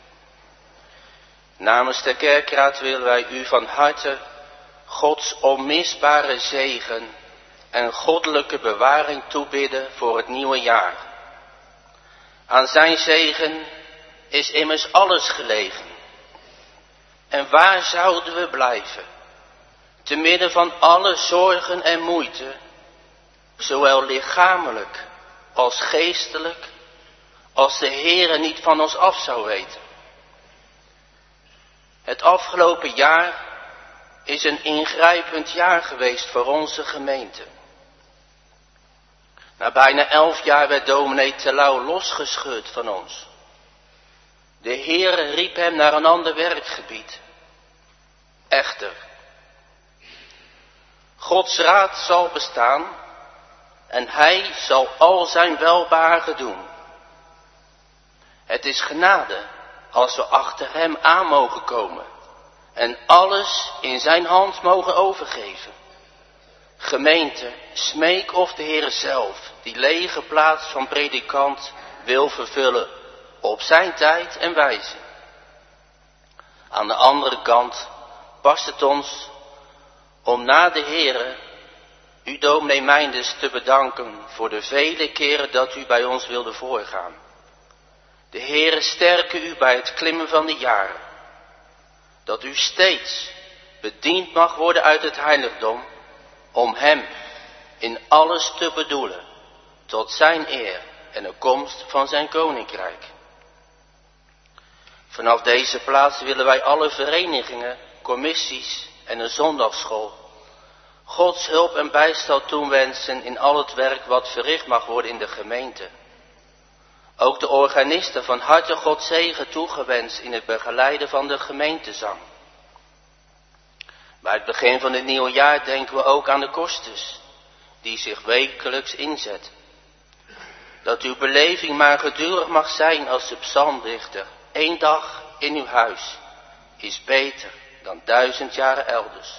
namens de kerkraad willen wij u van harte Gods onmisbare zegen en goddelijke bewaring toebidden voor het nieuwe jaar. Aan zijn zegen is immers alles gelegen. En waar zouden we blijven, te midden van alle zorgen en moeite, zowel lichamelijk als geestelijk, als de Heere niet van ons af zou weten. Het afgelopen jaar is een ingrijpend jaar geweest voor onze gemeente. Na bijna elf jaar werd dominee Terlouw losgescheurd van ons. De Heere riep hem naar een ander werkgebied. Echter, Gods raad zal bestaan en hij zal al zijn welbehagen doen. Het is genade als we achter hem aan mogen komen en alles in zijn hand mogen overgeven. Gemeente, smeek of de Heere zelf die lege plaats van predikant wil vervullen op zijn tijd en wijze. Aan de andere kant past het ons om na de Heere u dominee Meinders te bedanken voor de vele keren dat u bij ons wilde voorgaan. De Heere sterke u bij het klimmen van de jaren, dat u steeds bediend mag worden uit het heiligdom, om hem in alles te bedoelen, tot zijn eer en de komst van zijn koninkrijk. Vanaf deze plaats willen wij alle verenigingen, commissies en een zondagsschool Gods hulp en bijstand toewensen in al het werk wat verricht mag worden in de gemeente. Ook de organisten van harte God zegen toegewenst in het begeleiden van de gemeentezang. Bij het begin van het nieuwe jaar denken we ook aan de kosters, die zich wekelijks inzet. Dat uw beleving maar gedurig mag zijn als de psalmdichter. Eén dag in uw huis is beter dan duizend jaren elders.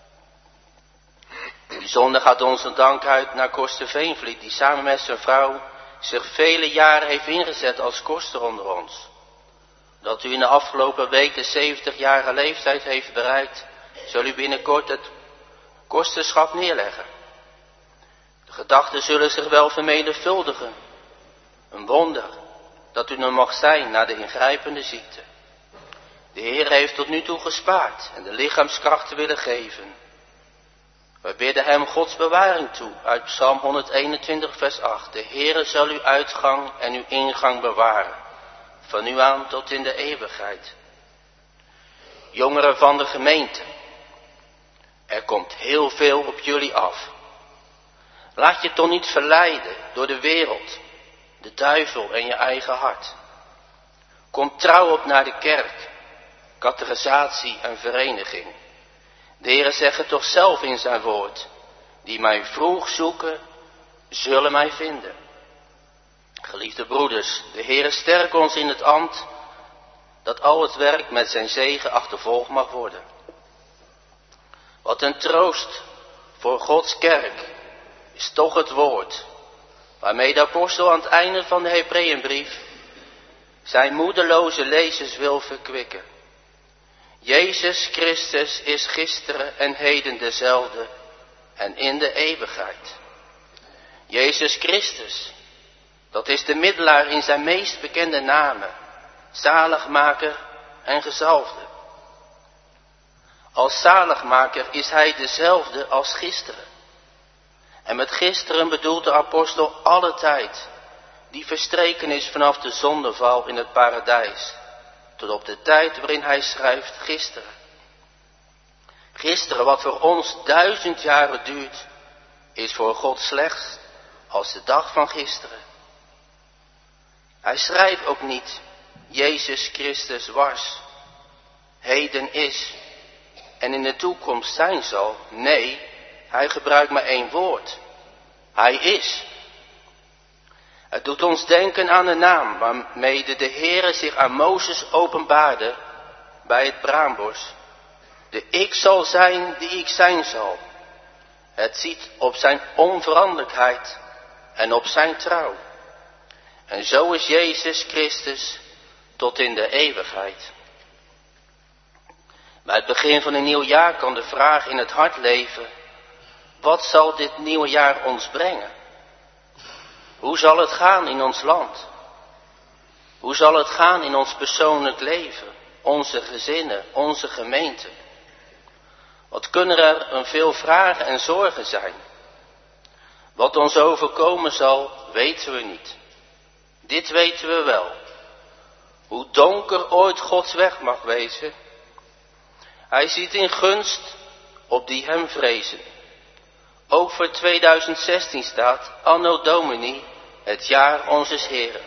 Bijzonder gaat onze dank uit naar koster Veenvliet, die samen met zijn vrouw zich vele jaren heeft ingezet als koster onder ons. Dat u in de afgelopen week de zeventigjarige leeftijd heeft bereikt, zal u binnenkort het kosterschap neerleggen. De gedachten zullen zich wel vermenigvuldigen. Een wonder dat u er mag zijn na de ingrijpende ziekte. De Heer heeft tot nu toe gespaard en de lichaamskrachten willen geven. Wij bidden hem Gods bewaring toe uit Psalm honderdeenentwintig vers acht. De Heere zal uw uitgang en uw ingang bewaren, van nu aan tot in de eeuwigheid. Jongeren van de gemeente, er komt heel veel op jullie af. Laat je toch niet verleiden door de wereld, de duivel en je eigen hart. Kom trouw op naar de kerk, catechisatie en vereniging. De Heere zegt het toch zelf in zijn woord. Die mij vroeg zoeken, zullen mij vinden. Geliefde broeders, de Heere sterk ons in het ambt, dat al het werk met zijn zegen achtervolgd mag worden. Wat een troost voor Gods kerk is toch het woord, waarmee de apostel aan het einde van de Hebreeënbrief zijn moedeloze lezers wil verkwikken. Jezus Christus is gisteren en heden dezelfde en in de eeuwigheid. Jezus Christus, dat is de middelaar in zijn meest bekende namen, zaligmaker en gezalfde. Als zaligmaker is hij dezelfde als gisteren. En met gisteren bedoelt de apostel alle tijd die verstreken is vanaf de zondeval in het paradijs, tot op de tijd waarin hij schrijft gisteren. Gisteren, wat voor ons duizend jaren duurt, is voor God slechts als de dag van gisteren. Hij schrijft ook niet, Jezus Christus was, heden is en in de toekomst zijn zal. Nee, hij gebruikt maar één woord. Hij is. Het doet ons denken aan de naam waarmee de Heere zich aan Mozes openbaarde bij het braambos. De ik zal zijn die ik zijn zal. Het ziet op zijn onveranderlijkheid en op zijn trouw. En zo is Jezus Christus tot in de eeuwigheid. Bij het begin van een nieuw jaar kan de vraag in het hart leven: wat zal dit nieuwe jaar ons brengen? Hoe zal het gaan in ons land? Hoe zal het gaan in ons persoonlijk leven, onze gezinnen, onze gemeente? Wat kunnen er een veel vragen en zorgen zijn? Wat ons overkomen zal, weten we niet. Dit weten we wel. Hoe donker ooit Gods weg mag wezen, hij ziet in gunst op die hem vrezen. Ook voor tweeduizend zestien staat Anno Domini, het jaar onzes Heren.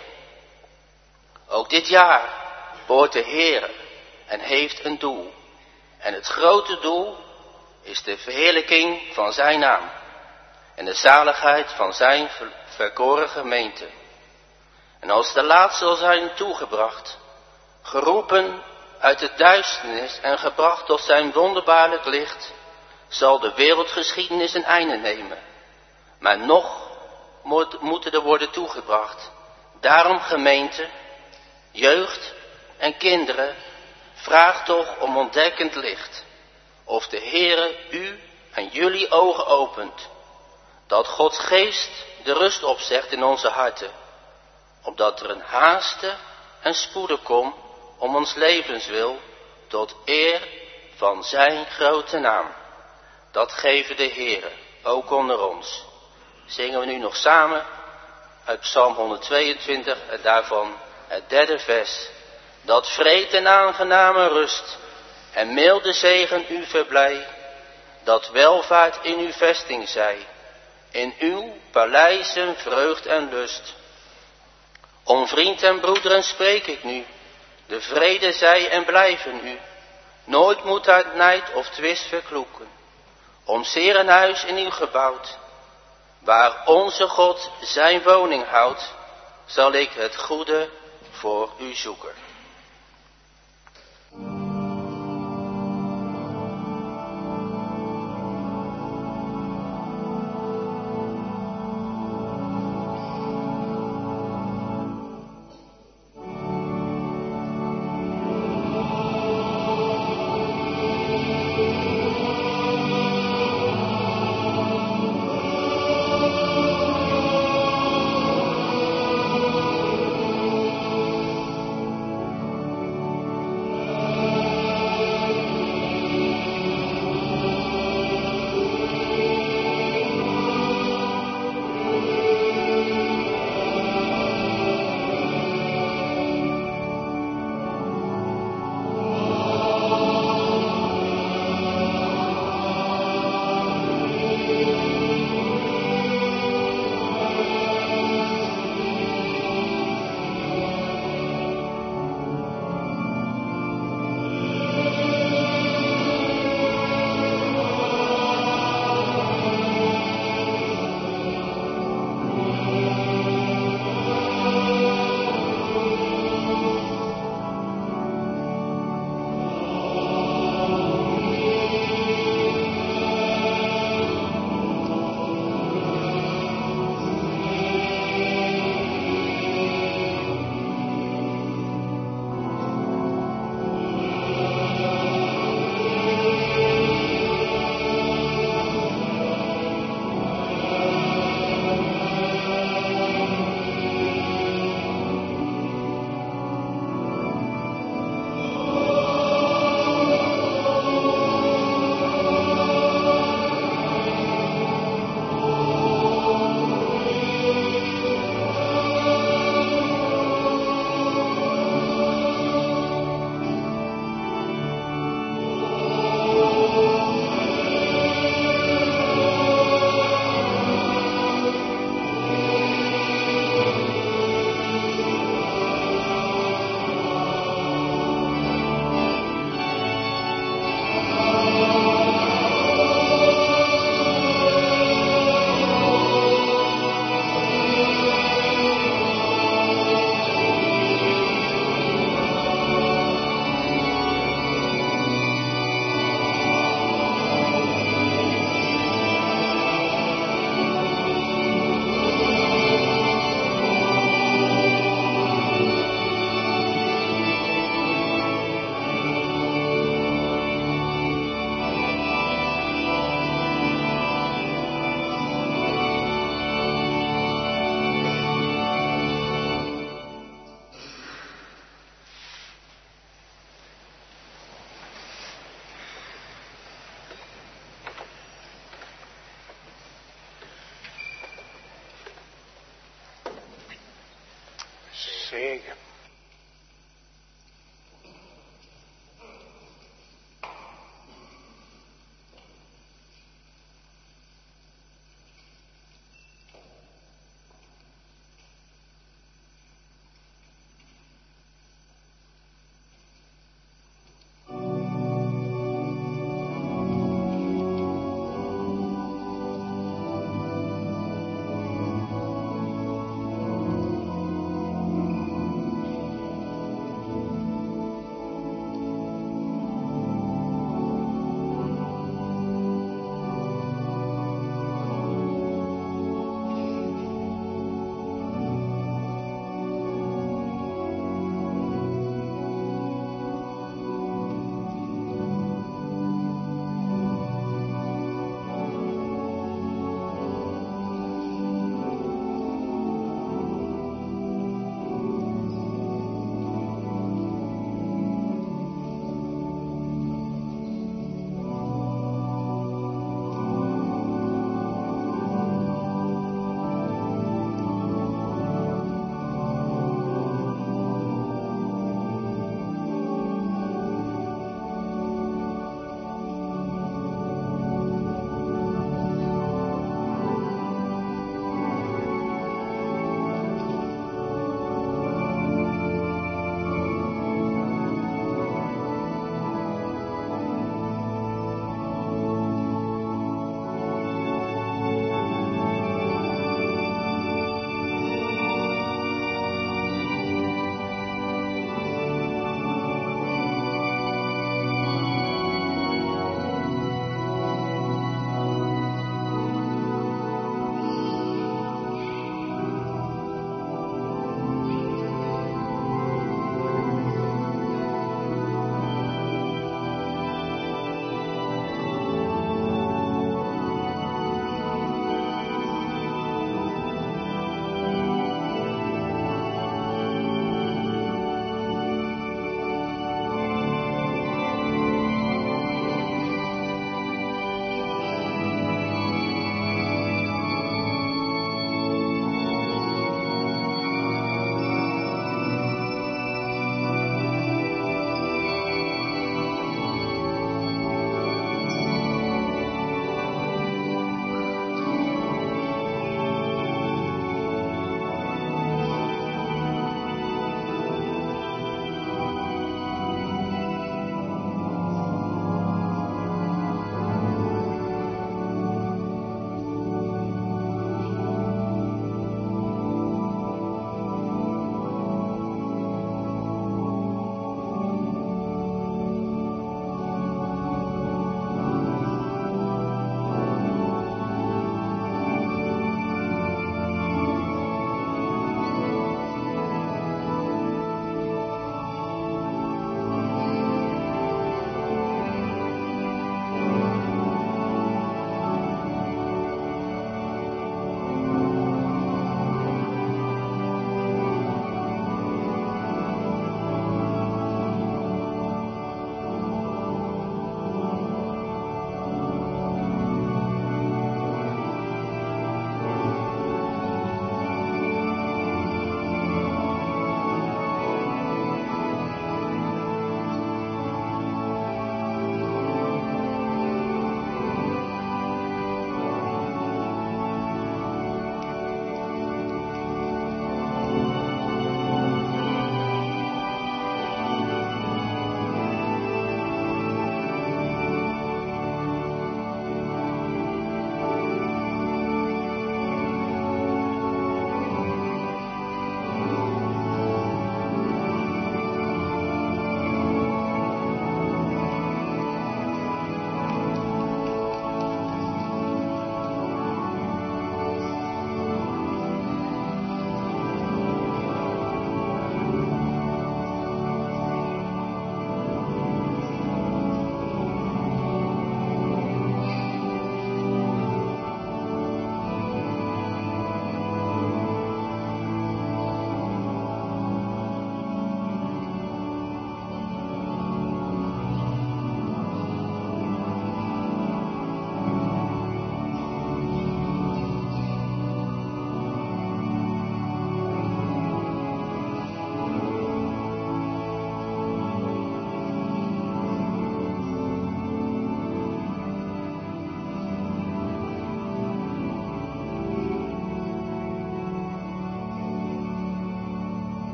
Ook dit jaar behoort de Heere en heeft een doel. En het grote doel is de verheerlijking van zijn naam en de zaligheid van zijn verkoren gemeente. En als de laatste zal zijn toegebracht, geroepen uit de duisternis en gebracht tot zijn wonderbaarlijk licht, zal de wereldgeschiedenis een einde nemen. Maar nog moet, moeten er worden toegebracht. Daarom gemeente, jeugd en kinderen, vraag toch om ontdekkend licht. Of de Heere u en jullie ogen opent, dat Gods geest de rust opzegt in onze harten, opdat er een haaste en spoedig komt om ons levenswil, tot eer van zijn grote naam. Dat geven de Heere, ook onder ons. Zingen we nu nog samen uit Psalm honderdtweeëntwintig en daarvan het derde vers. Dat vreed en aangename rust en milde zegen u verblij, dat welvaart in uw vesting zij, in uw paleizen vreugd en lust. Om vriend en broederen spreek ik nu, de vrede zij en blijven u, nooit moet uit nijd of twist verkloeken. Om zeer een huis in u gebouwd, waar onze God zijn woning houdt, zal ik het goede voor u zoeken. zegen.